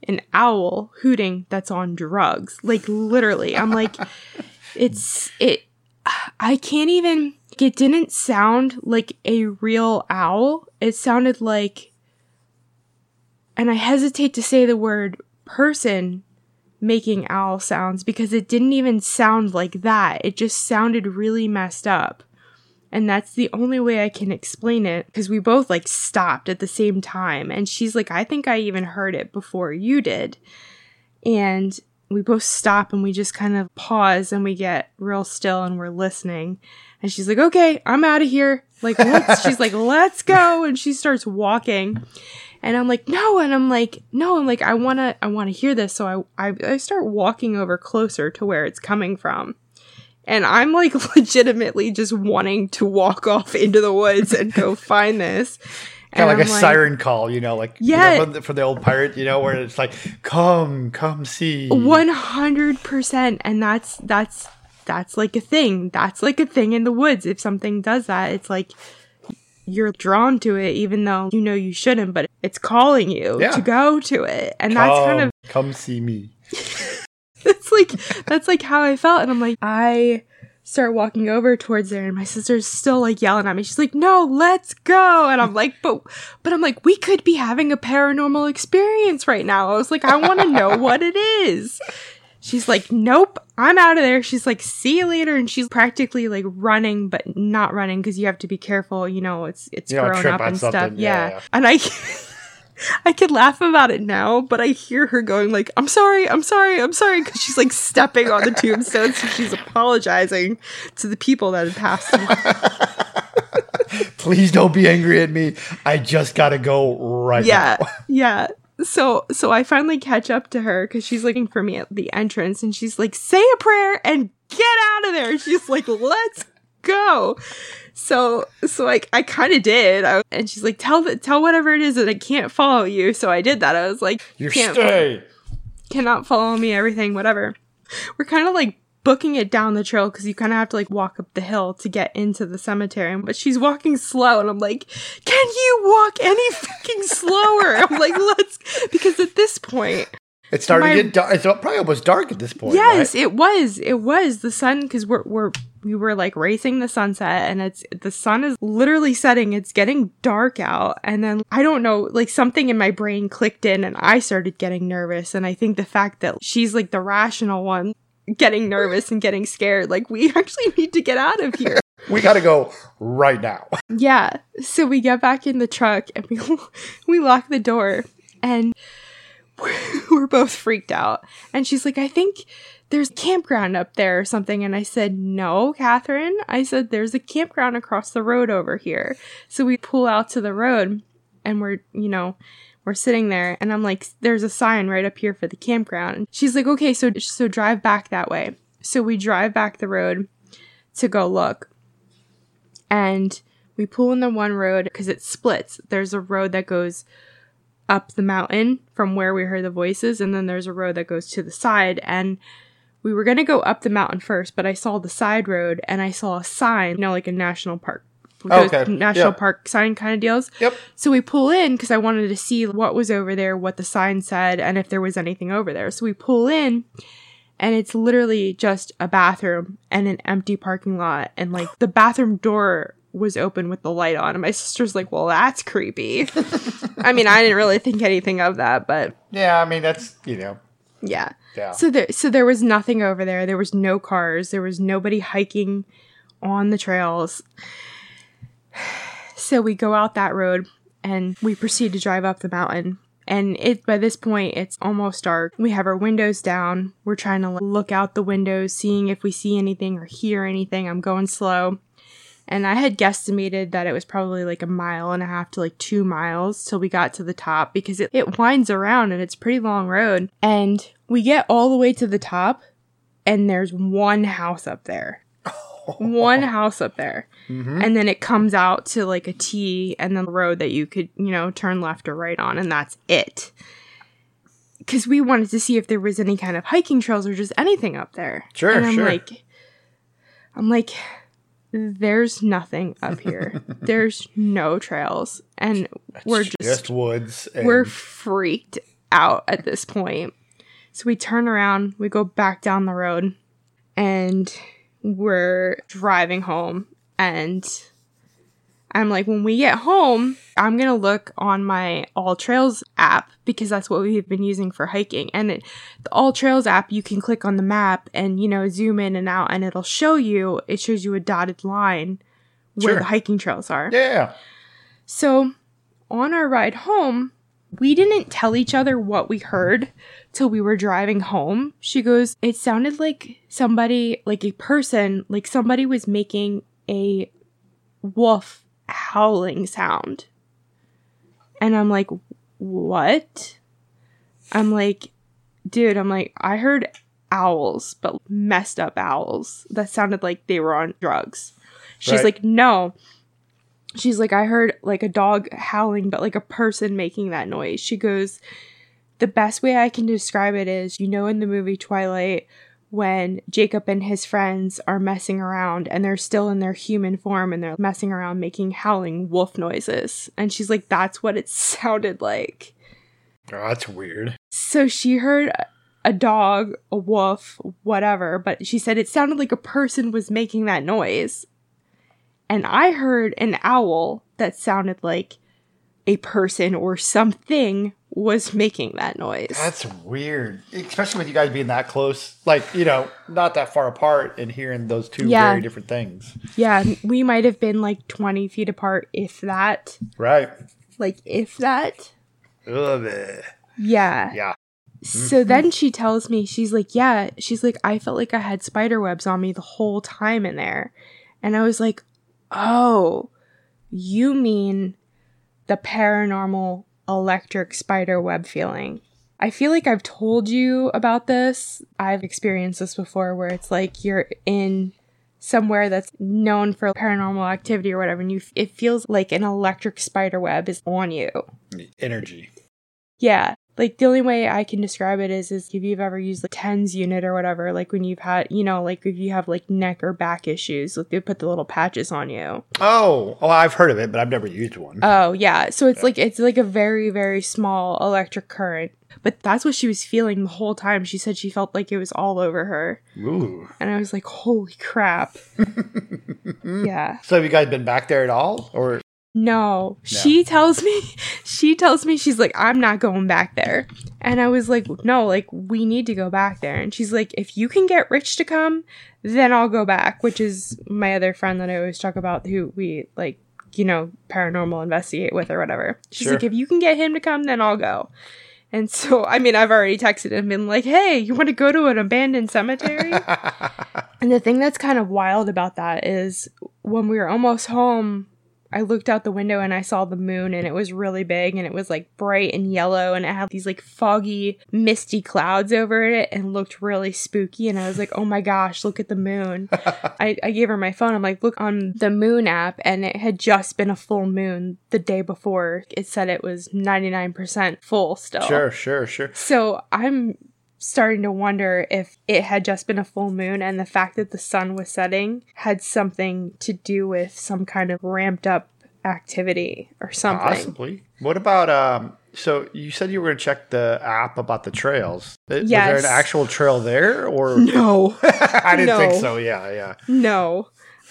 an owl hooting that's on drugs. Like, literally. I'm like, it's, it, I can't even, it didn't sound like a real owl. It sounded like, and I hesitate to say the word person making owl sounds because it didn't even sound like that. It just sounded really messed up. And that's the only way I can explain it, because we both, like, stopped at the same time. And she's like, I think I even heard it before you did. And we both stop and we just kind of pause and we get real still and we're listening. And she's like, okay, I'm out of here. Like, let's, she's like, let's go. And she starts walking. And I'm like, no. And I'm like, no, I'm like, I want to, I want to hear this. So I, I, I start walking over closer to where it's coming from. And I'm, like, legitimately just wanting to walk off into the woods and go find this. Kind of like I'm a like, siren call, you know, like yeah. you know, from, the, from the old pirate, you know, where it's like, come, come see. one hundred percent. And that's, that's, that's like a thing. That's like a thing in the woods. If something does that, it's like you're drawn to it, even though you know you shouldn't, but it's calling you yeah. to go to it. And come, that's kind of. Come see me. That's like, that's like how I felt. And I'm like, I start walking over towards there and my sister's still like yelling at me. She's like, no, let's go. And I'm like, but, but I'm like, we could be having a paranormal experience right now. I was like, I want to know what it is. She's like, nope, I'm out of there. She's like, see you later. And she's practically like running, but not running because you have to be careful. You know, it's, it's you grown up and something. stuff. Yeah. yeah. yeah. And I, I could laugh about it now, but I hear her going like, I'm sorry, I'm sorry, I'm sorry. Because she's like stepping on the tombstones. So she's apologizing to the people that had passed. Please don't be angry at me. I just got to go right yeah, now. Yeah. So, so I finally catch up to her because she's looking for me at the entrance and she's like, say a prayer and get out of there. She's like, let's go. So, so like, I kind of did. I, and she's like, tell the, tell whatever it is that I can't follow you. So I did that. I was like, you can't stay. Cannot follow me, everything, whatever. We're kind of like booking it down the trail because you kind of have to like walk up the hill to get into the cemetery. But she's walking slow and I'm like, can you walk any fucking slower? I'm like, let's, because at this point, it started my, to get dark. It's probably almost dark at this point. Yes, right? it was. It was the sun because we're we're we were like racing the sunset, and it's the sun is literally setting. It's getting dark out, and then I don't know, like something in my brain clicked in, and I started getting nervous. And I think the fact that she's like the rational one, getting nervous and getting scared, like we actually need to get out of here. We got to go right now. Yeah. So we get back in the truck and we we lock the door and. We're both freaked out. And she's like, I think there's a campground up there or something. And I said, no, Catherine. I said, there's a campground across the road over here. So we pull out to the road and we're, you know, we're sitting there. And I'm like, there's a sign right up here for the campground. And she's like, okay, so, so drive back that way. So we drive back the road to go look. And we pull in the one road because it splits. There's a road that goes up the mountain from where we heard the voices, and then there's a road that goes to the side, and we were going to go up the mountain first, but I saw the side road and I saw a sign, you know, like a national park okay. national yeah. park sign kind of deals. Yep. So we pull in because I wanted to see what was over there, what the sign said, and if there was anything over there. So we pull in and it's literally just a bathroom and an empty parking lot, and like the bathroom door was open with the light on, and my sister's like, well, that's creepy. I mean, I didn't really think anything of that, but yeah, I mean, that's, you know, yeah. Yeah. So there, so there was nothing over there. There was no cars. There was nobody hiking on the trails. So we go out that road and we proceed to drive up the mountain. And it by this point, it's almost dark. We have our windows down. We're trying to look out the windows, seeing if we see anything or hear anything. I'm going slow. And I had guesstimated that it was probably like a mile and a half to like two miles till we got to the top, because it, it winds around and it's a pretty long road. And we get all the way to the top and there's one house up there. One house up there. Mm-hmm. And then it comes out to like a T and then the road that you could, you know, turn left or right on, and that's it. Because we wanted to see if there was any kind of hiking trails or just anything up there. Sure, and I'm sure. like, I'm like, there's nothing up here. There's no trails. And we're just, just woods. And we're freaked out at this point. So we turn around, we go back down the road, and we're driving home. And I'm like, when we get home, I'm going to look on my All Trails app because that's what we've been using for hiking. And it, the All Trails app, you can click on the map and, you know, zoom in and out, and it'll show you, it shows you a dotted line where Sure. the hiking trails are. Yeah. So on our ride home, we didn't tell each other what we heard till we were driving home. She goes, it sounded like somebody, like a person, like somebody was making a wolf howling sound. And I'm like, what? I'm like, dude, I'm like, I heard owls, but messed up owls that sounded like they were on drugs. She's Right. like, no. She's like, I heard like a dog howling, but like a person making that noise. She goes, the best way I can describe it is, you know, in the movie Twilight, when Jacob and his friends are messing around and they're still in their human form and they're messing around making howling wolf noises. And she's like, that's what it sounded like. Oh, that's weird. So she heard a dog, a wolf, whatever, but she said it sounded like a person was making that noise. And I heard an owl that sounded like a person or something was making that noise. That's weird. Especially with you guys being that close. Like, you know, not that far apart and hearing those two Yeah. very different things. Yeah, we might have been like twenty feet apart, if that. Right. Like, if that. Ugh. Yeah. Yeah. So then she tells me, she's like, yeah, she's like, I felt like I had spider webs on me the whole time in there. And I was like, oh, you mean the paranormal electric spider web feeling. I feel like I've told you about this. I've experienced this before where it's like you're in somewhere that's known for paranormal activity or whatever, and you it feels like an electric spider web is on you. Energy. Yeah. Like, the only way I can describe it is, is if you've ever used, like, TENS unit or whatever, like, when you've had, you know, like, if you have, like, neck or back issues, like, they put the little patches on you. Oh, oh, I've heard of it, but I've never used one. Oh, yeah. So it's, like, it's, like, a very, very small electric current. But that's what she was feeling the whole time. She said she felt like it was all over her. Ooh. And I was like, holy crap. Yeah. So have you guys been back there at all? Or No, she tells me, she tells me, she's like, I'm not going back there. And I was like, no, like, we need to go back there. And she's like, if you can get Rich to come, then I'll go back, which is my other friend that I always talk about who we, like, you know, paranormal investigate with or whatever. She's Sure. like, if you can get him to come, then I'll go. And so, I mean, I've already texted him and been like, hey, you want to go to an abandoned cemetery? And the thing that's kind of wild about that is when we were almost home, I looked out the window and I saw the moon, and it was really big, and it was like bright and yellow, and it had these like foggy, misty clouds over it and looked really spooky. And I was like, oh my gosh, look at the moon. I, I gave her my phone. I'm like, look on the moon app, and it had just been a full moon the day before. It said it was ninety-nine percent full still. Sure, sure, sure. So I'm starting to wonder if it had just been a full moon and the fact that the sun was setting had something to do with some kind of ramped up activity or something. Possibly. What about, um, so you said you were going to check the app about the trails. Was Yes. there an actual trail there or? No. I didn't No. think so. Yeah, yeah. No.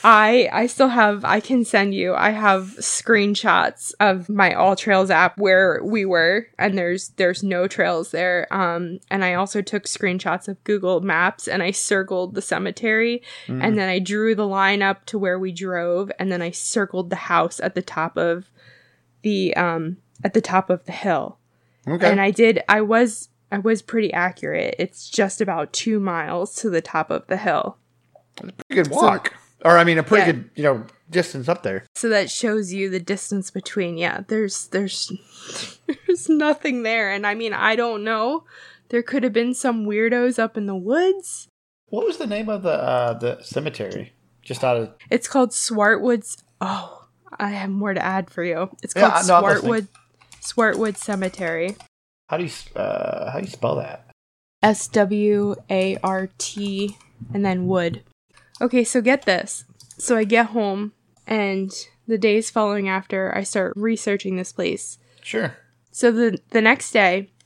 I I still have, I can send you, I have screenshots of my All Trails app where we were, and there's there's no trails there. Um, and I also took screenshots of Google Maps, and I circled the cemetery, Mm. and then I drew the line up to where we drove, and then I circled the house at the top of the um at the top of the hill. Okay. And I did, I was I was pretty accurate. It's just about two miles to the top of the hill. Pretty good walk. Or, I mean, a pretty Yeah. good, you know, distance up there. So that shows you the distance between, yeah, there's, there's, there's nothing there. And I mean, I don't know. There could have been some weirdos up in the woods. What was the name of the uh, the cemetery? Just out of... It's called Swartwoods. Oh, I have more to add for you. It's Yeah, called no, I'm listening. Swartwood, Swartwood Cemetery. How do you uh, how do you spell that? S W A R T and then wood. Okay, so get this. So I get home, and the days following after, I start researching this place. Sure. So the the next day,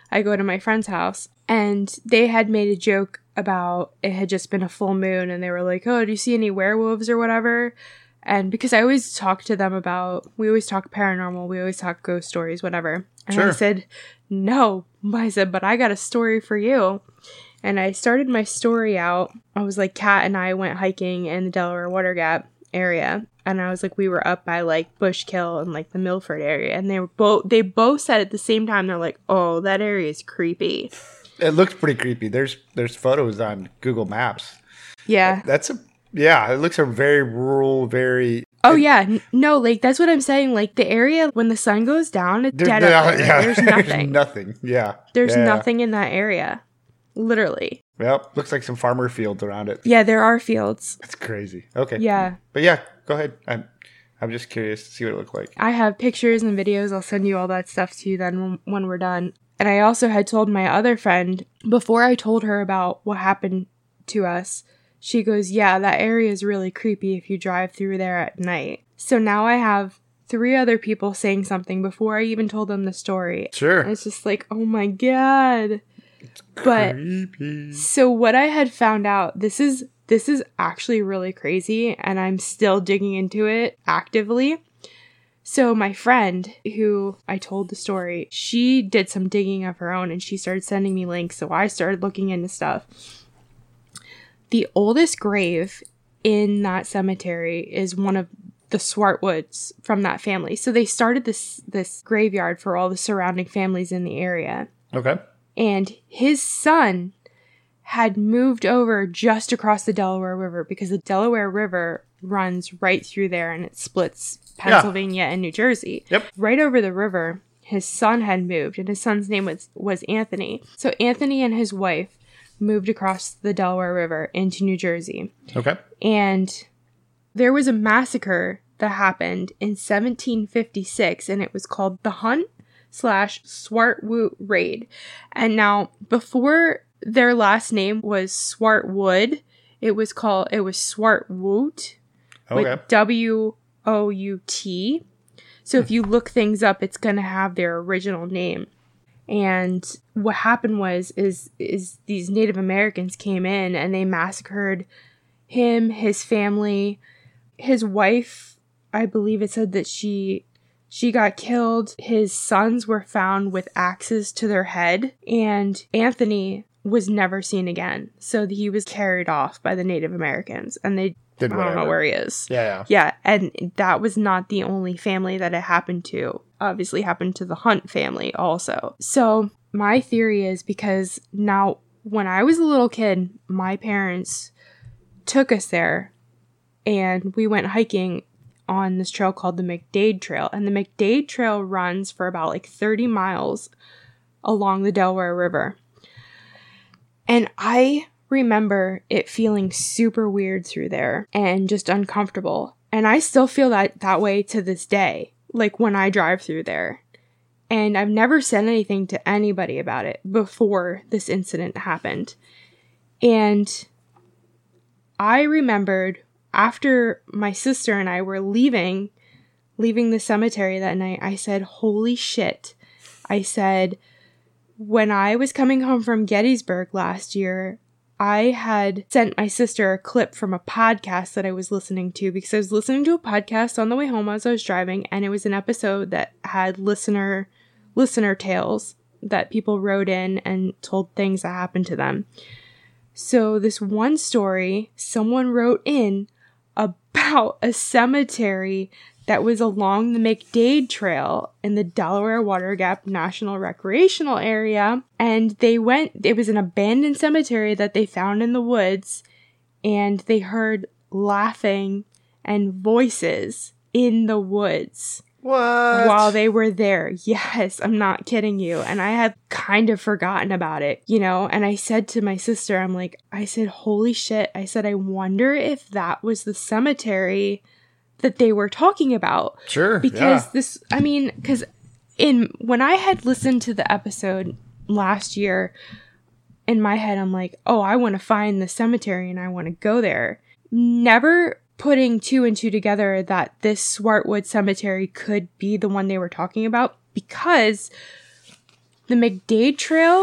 I go to my friend's house, and they had made a joke about it had just been a full moon, and they were like, oh, do you see any werewolves or whatever? And because I always talk to them about, we always talk paranormal, we always talk ghost stories, whatever. And Sure. I said, no. I said, but I got a story for you. And I started my story out. I was like, Kat and I went hiking in the Delaware Water Gap area. And I was like, we were up by like Bushkill and like the Milford area. And they were both, they both said at the same time, they're like, oh, that area is creepy. It looks pretty creepy. There's there's photos on Google Maps. Yeah. That's a yeah. It looks a very rural, very. Oh, it, yeah. N- no, like, that's what I'm saying. Like, the area, when the sun goes down, it's there- dead there- up there. yeah, There's nothing. There's nothing. Yeah. There's yeah. nothing in that area. Literally. Yep. Looks like some farmer fields around it. Yeah, there are fields. That's crazy. Okay. Yeah. But yeah, go ahead. I'm I'm just curious to see what it looked like. I have pictures and videos. I'll send you all that stuff to you then when, when we're done. And I also had told my other friend, before I told her about what happened to us, she goes, yeah, that area is really creepy if you drive through there at night. So now I have three other people saying something before I even told them the story. Sure. And it's just like, oh my God. But Creepy. so what I had found out, this is this is actually really crazy, and I'm still digging into it actively. So my friend who I told the story, she did some digging of her own, and she started sending me links, so I started looking into stuff. The oldest grave in that cemetery is one of the Swartwoods from that family. So they started this this graveyard for all the surrounding families in the area. Okay. And his son had moved over just across the Delaware River because the Delaware River runs right through there and it splits Pennsylvania yeah. and New Jersey. Yep. Right over the river, his son had moved, and his son's name was, was Anthony. So Anthony and his wife moved across the Delaware River into New Jersey. Okay. And there was a massacre that happened in seventeen fifty-six, and it was called the Hunt slash Swartwoot Raid. And now, before their last name was Swartwood, it was called, it was Swartwoot. Okay. With W O U T. So if you look things up, it's going to have their original name. And what happened was, is, is these Native Americans came in and they massacred him, his family, his wife. I believe it said that she she got killed. His sons were found with axes to their head, and Anthony was never seen again. So he was carried off by the Native Americans, and they Did I don't know whatever. where he is. Yeah, yeah. Yeah, and that was not the only family that it happened to. Obviously happened to the Hunt family also. So my theory is because now when I was a little kid, my parents took us there and we went hiking on this trail called the McDade Trail. And the McDade Trail runs for about like thirty miles along the Delaware River. And I remember it feeling super weird through there and just uncomfortable. And I still feel that that way to this day, like when I drive through there. And I've never said anything to anybody about it before this incident happened. And I remembered after my sister and I were leaving, leaving the cemetery that night, I said, holy shit. I said, when I was coming home from Gettysburg last year, I had sent my sister a clip from a podcast that I was listening to because I was listening to a podcast on the way home as I was driving, and it was an episode that had listener listener tales that people wrote in and told things that happened to them. So this one story, someone wrote in about a cemetery that was along the McDade Trail in the Delaware Water Gap National Recreational Area. And they went, it was an abandoned cemetery that they found in the woods, and they heard laughing and voices in the woods. What? While they were there. Yes, I'm not kidding you. And I had kind of forgotten about it, you know? And I said to my sister, I'm like, I said, holy shit. I said, I wonder if that was the cemetery that they were talking about. Sure. Because yeah. this, I mean, because in, when I had listened to the episode last year, in my head, I'm like, oh, I want to find the cemetery and I want to go there. Never putting two and two together that this Swartwood cemetery could be the one they were talking about, because The McDade Trail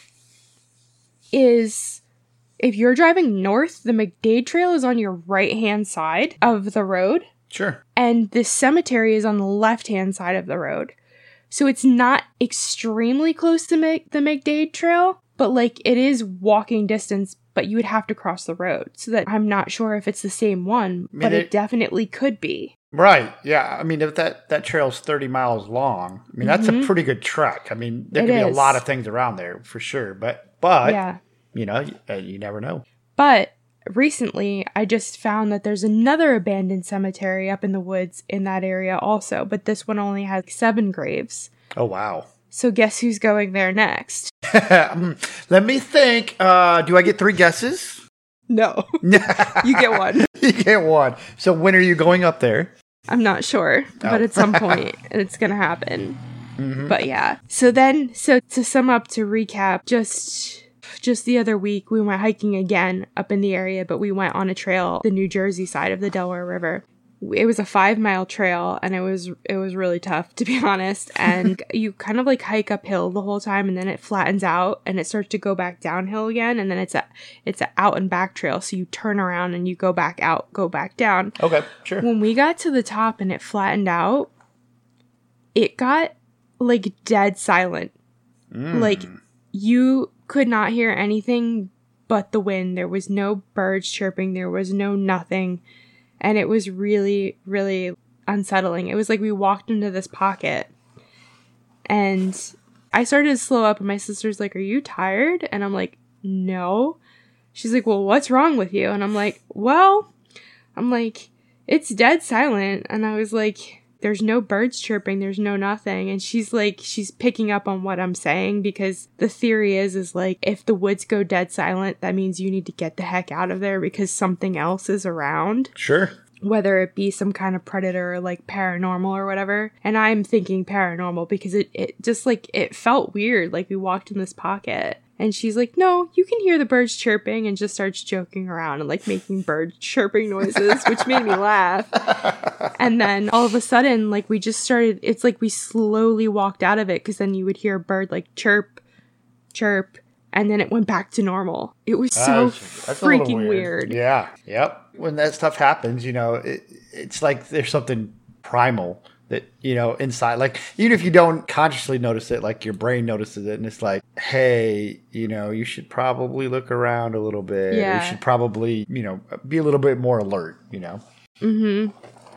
is, if you're driving north, the McDade Trail is on your right-hand side of the road. Sure. And the cemetery is on the left-hand side of the road. So it's not extremely close to Mc- the McDade Trail, but like it is walking distance, but you would have to cross the road. So that I'm not sure if it's the same one, I mean, but it, it definitely could be. Right. Yeah. I mean, if that, that trail's thirty miles long, I mean, that's mm-hmm. a pretty good trek. I mean, there it could be is. a lot of things around there for sure. But, but yeah. you know, you, you never know. But recently, I just found that there's another abandoned cemetery up in the woods in that area also. But this one only has seven graves. Oh, wow. So guess who's going there next? Let me think. Uh, do I get three guesses? No. You get one. You get one. So when are you going up there? I'm not sure, oh. but at some point it's going to happen. Mm-hmm. But yeah. So then, so to sum up, to recap, just just the other week we went hiking again up in the area, but we went on a trail, the New Jersey side of the Delaware River. It was a five mile trail and it was it was really tough, to be honest. And you kind of like hike uphill the whole time and then it flattens out and it starts to go back downhill again. And then it's a it's a out and back trail. So you turn around and you go back out, go back down. Okay, sure. When we got to the top and it flattened out, it got like dead silent. Mm. Like you could not hear anything but the wind. There was no birds chirping. There was no nothing. And it was really, really unsettling. It was like we walked into this pocket. And I started to slow up and my sister's like, "Are you tired?" And I'm like, "No." She's like, "Well, what's wrong with you?" And I'm like, well, I'm like, it's dead silent. And I was like, there's no birds chirping. There's no nothing. And she's like, she's picking up on what I'm saying because the theory is, is like, if the woods go dead silent, that means you need to get the heck out of there because something else is around. Sure. Whether it be some kind of predator or like paranormal or whatever. And I'm thinking paranormal because it, it just like, it felt weird. Like we walked in this pocket. And she's like, "No, you can hear the birds chirping," and just starts joking around and like making bird chirping noises, which made me laugh. And then all of a sudden, like we just started, it's like we slowly walked out of it because then you would hear a bird like chirp, chirp, and then it went back to normal. It was so that's, that's freaking weird. weird. Yeah. Yep. When that stuff happens, you know, it, it's like there's something primal that, you know, inside, like, even if you don't consciously notice it, like your brain notices it and it's like, hey, you know, you should probably look around a little bit. Yeah. You should probably, you know, be a little bit more alert, you know? Mm-hmm.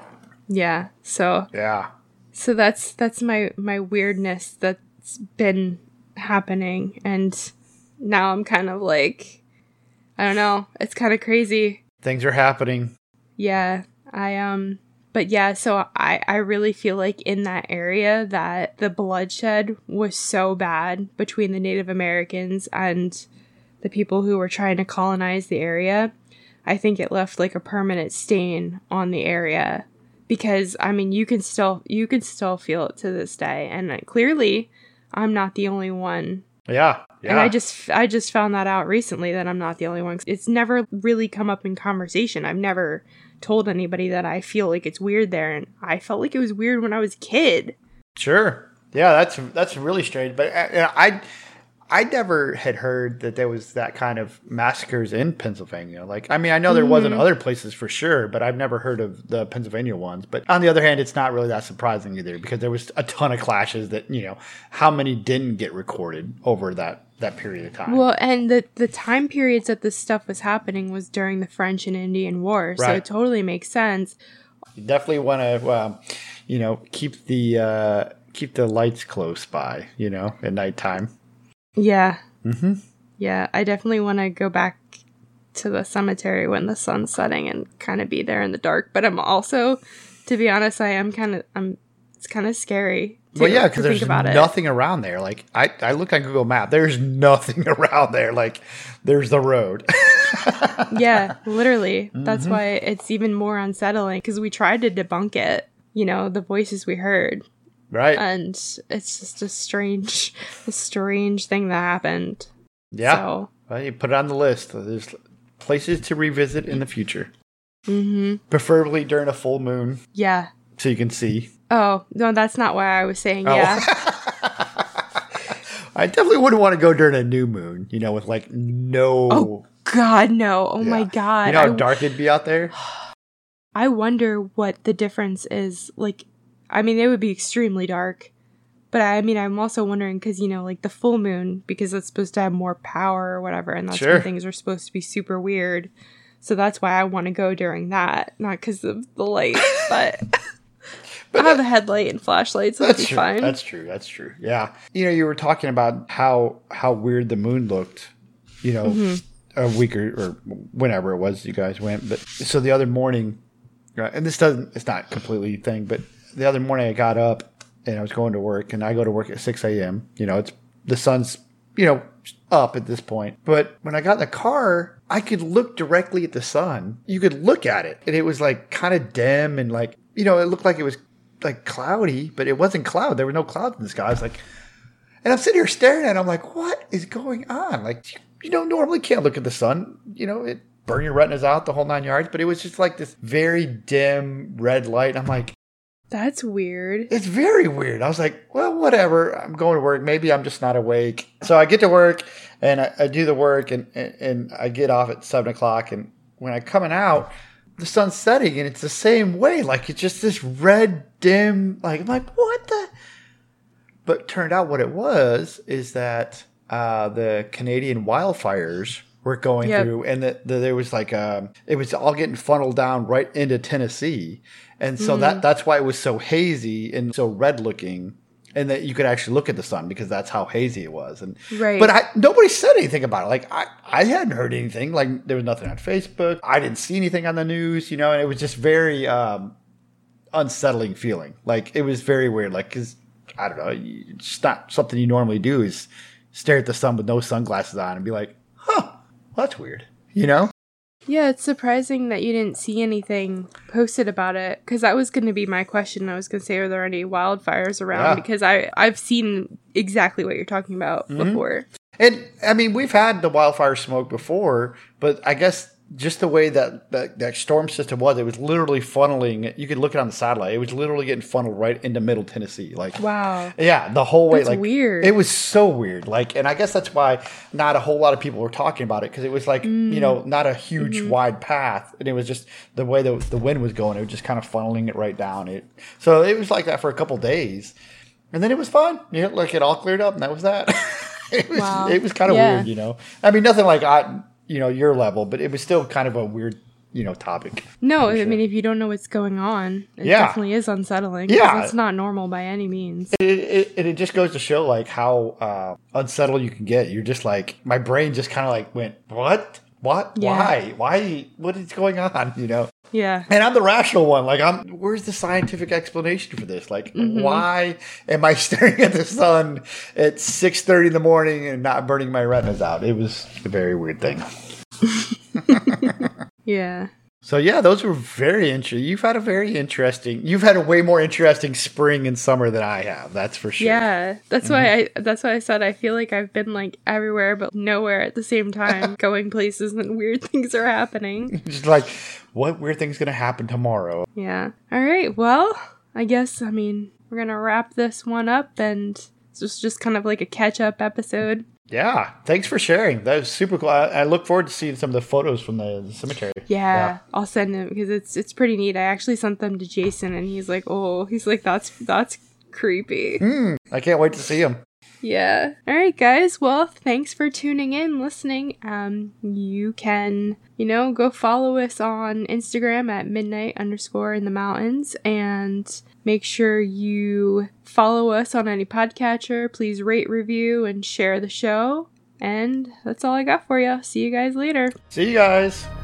Yeah. So. Yeah. So that's, that's my, my weirdness that's been happening. And now I'm kind of like, I don't know. It's kind of crazy. Things are happening. Yeah. I, um... But yeah, so I, I really feel like in that area that the bloodshed was so bad between the Native Americans and the people who were trying to colonize the area. I think it left like a permanent stain on the area because, I mean, you can still you can still feel it to this day. And clearly, I'm not the only one. Yeah, yeah. And I just I just found that out recently that I'm not the only one. It's never really come up in conversation. I've never told anybody that I feel like it's weird there, and I felt like it was weird when I was a kid. Sure. Yeah, that's that's really strange. But I, I I never had heard that there was that kind of massacres in Pennsylvania. Like, I mean, I know there mm-hmm. was in other places for sure, but I've never heard of the Pennsylvania ones. But on the other hand, it's not really that surprising either because there was a ton of clashes that, you know, how many didn't get recorded over that, that period of time. Well, and the, the time periods that this stuff was happening was during the French and Indian War. So right. It totally makes sense. You definitely want to, um, you know, keep the, uh, keep the lights close by, you know, at nighttime. Yeah. Mm-hmm. Yeah, I definitely want to go back to the cemetery when the sun's setting and kind of be there in the dark. But I'm also, to be honest, I am kind of, I'm, it's kind of scary. Too, well, yeah, because there's nothing around there. Like, I, I look on Google Maps, there's nothing around there. Like, there's the road. Yeah, literally. Mm-hmm. That's why it's even more unsettling because we tried to debunk it, you know, the voices we heard. Right. And it's just a strange, a strange thing that happened. Yeah. So. Well, you put it on the list. There's places to revisit in the future. Mm-hmm. Preferably during a full moon. Yeah. So you can see. Oh, no, that's not why I was saying oh. yeah. I definitely wouldn't want to go during a new moon, you know, with like no. Oh God, no! Oh yeah. my God! You know how I, dark it'd be out there. I wonder what the difference is. Like, I mean, it would be extremely dark, but I mean, I'm also wondering because you know, like the full moon, because it's supposed to have more power or whatever, and that's Sure. when things are supposed to be super weird. So that's why I want to go during that, not because of the light, but. But I have a headlight and flashlights, so that's it'll be true. fine. That's true. That's true. Yeah. You know, you were talking about how how weird the moon looked, you know, mm-hmm. a week or, or whenever it was you guys went. But so the other morning, right, and this doesn't, it's not completely a thing, but the other morning I got up and I was going to work, and I go to work at six a.m. You know, it's the sun's, you know, up at this point. But when I got in the car, I could look directly at the sun. You could look at it, and it was like kind of dim and like, you know, it looked like it was like cloudy, but it wasn't cloud. There were no clouds in the sky. I was like, and I'm sitting here staring at it. I'm like, what is going on? Like, you, you don't normally can't look at the sun. You know, it burn your retinas out, the whole nine yards. But it was just like this very dim red light. I'm like, that's weird. It's very weird. I was like, well, whatever. I'm going to work. Maybe I'm just not awake. So I get to work and I, I do the work and, and, and I get off at seven o'clock. And when I'm coming out, the sun's setting and it's the same way. Like it's just this red, dim, like, I'm like, what the? But turned out what it was is that uh, the Canadian wildfires were going yep. through, and that the, there was like, um, it was all getting funneled down right into Tennessee. And so mm. that that's why it was so hazy and so red looking. And that you could actually look at the sun because that's how hazy it was. And right. But I, nobody said anything about it. Like, I, I hadn't heard anything. Like, there was nothing on Facebook. I didn't see anything on the news, you know, and it was just very um, unsettling feeling. Like, it was very weird. Like, because, I don't know, it's just not something you normally do is stare at the sun with no sunglasses on and be like, huh, well, that's weird, you know? Yeah, it's surprising that you didn't see anything posted about it, because that was going to be my question. I was going to say, are there any wildfires around? Yeah. Because I, I've seen exactly what you're talking about mm-hmm. before. And, I mean, we've had the wildfire smoke before, but I guess just the way that, that that storm system was, it was literally funneling. You could look it on the satellite. It was literally getting funneled right into middle Tennessee. Like, wow. Yeah, the whole way. That's like weird. It was so weird. Like, and I guess that's why not a whole lot of people were talking about it, because it was like, mm. you know, not a huge mm-hmm. wide path, and it was just the way the the wind was going. It was just kind of funneling it right down. It so it was like that for a couple days, and then it was fine. You know, like it all cleared up, and that was that. it was wow. it was kind of yeah. weird, you know. I mean, nothing like I. you know, your level, but it was still kind of a weird, you know, topic. No, sure. I mean, if you don't know what's going on, it yeah. definitely is unsettling. Yeah. It's not normal by any means. It, it, it, it just goes to show, like, how uh, unsettled you can get. You're just like, my brain just kind of like went, what? What? Yeah. Why? Why? What is going on? You know? Yeah. And I'm the rational one. Like, I'm, where's the scientific explanation for this? Like, mm-hmm. why am I staring at the sun at six thirty in the morning and not burning my retinas out? It was a very weird thing. Yeah. So yeah, those were very interesting. You've had a very interesting. You've had a way more interesting spring and summer than I have. That's for sure. Yeah, that's mm-hmm. why I. That's why I said I feel like I've been like everywhere but nowhere at the same time, going places and weird things are happening. Just like, what weird thing's gonna happen tomorrow? Yeah. All right. Well, I guess I mean we're gonna wrap this one up, and it's just just kind of like a catch up episode. Yeah, thanks for sharing. That was super cool. I, I look forward to seeing some of the photos from the, the cemetery. Yeah, yeah, I'll send them because it's it's pretty neat. I actually sent them to Jason, and he's like, "Oh, he's like, that's that's creepy." Mm, I can't wait to see him. Yeah. All right, guys. Well, thanks for tuning in, listening. Um, you can, you know, go follow us on Instagram at midnight underscore in the mountains, and make sure you follow us on any podcatcher. Please rate, review, and share the show. And that's all I got for you. See you guys later. See you guys.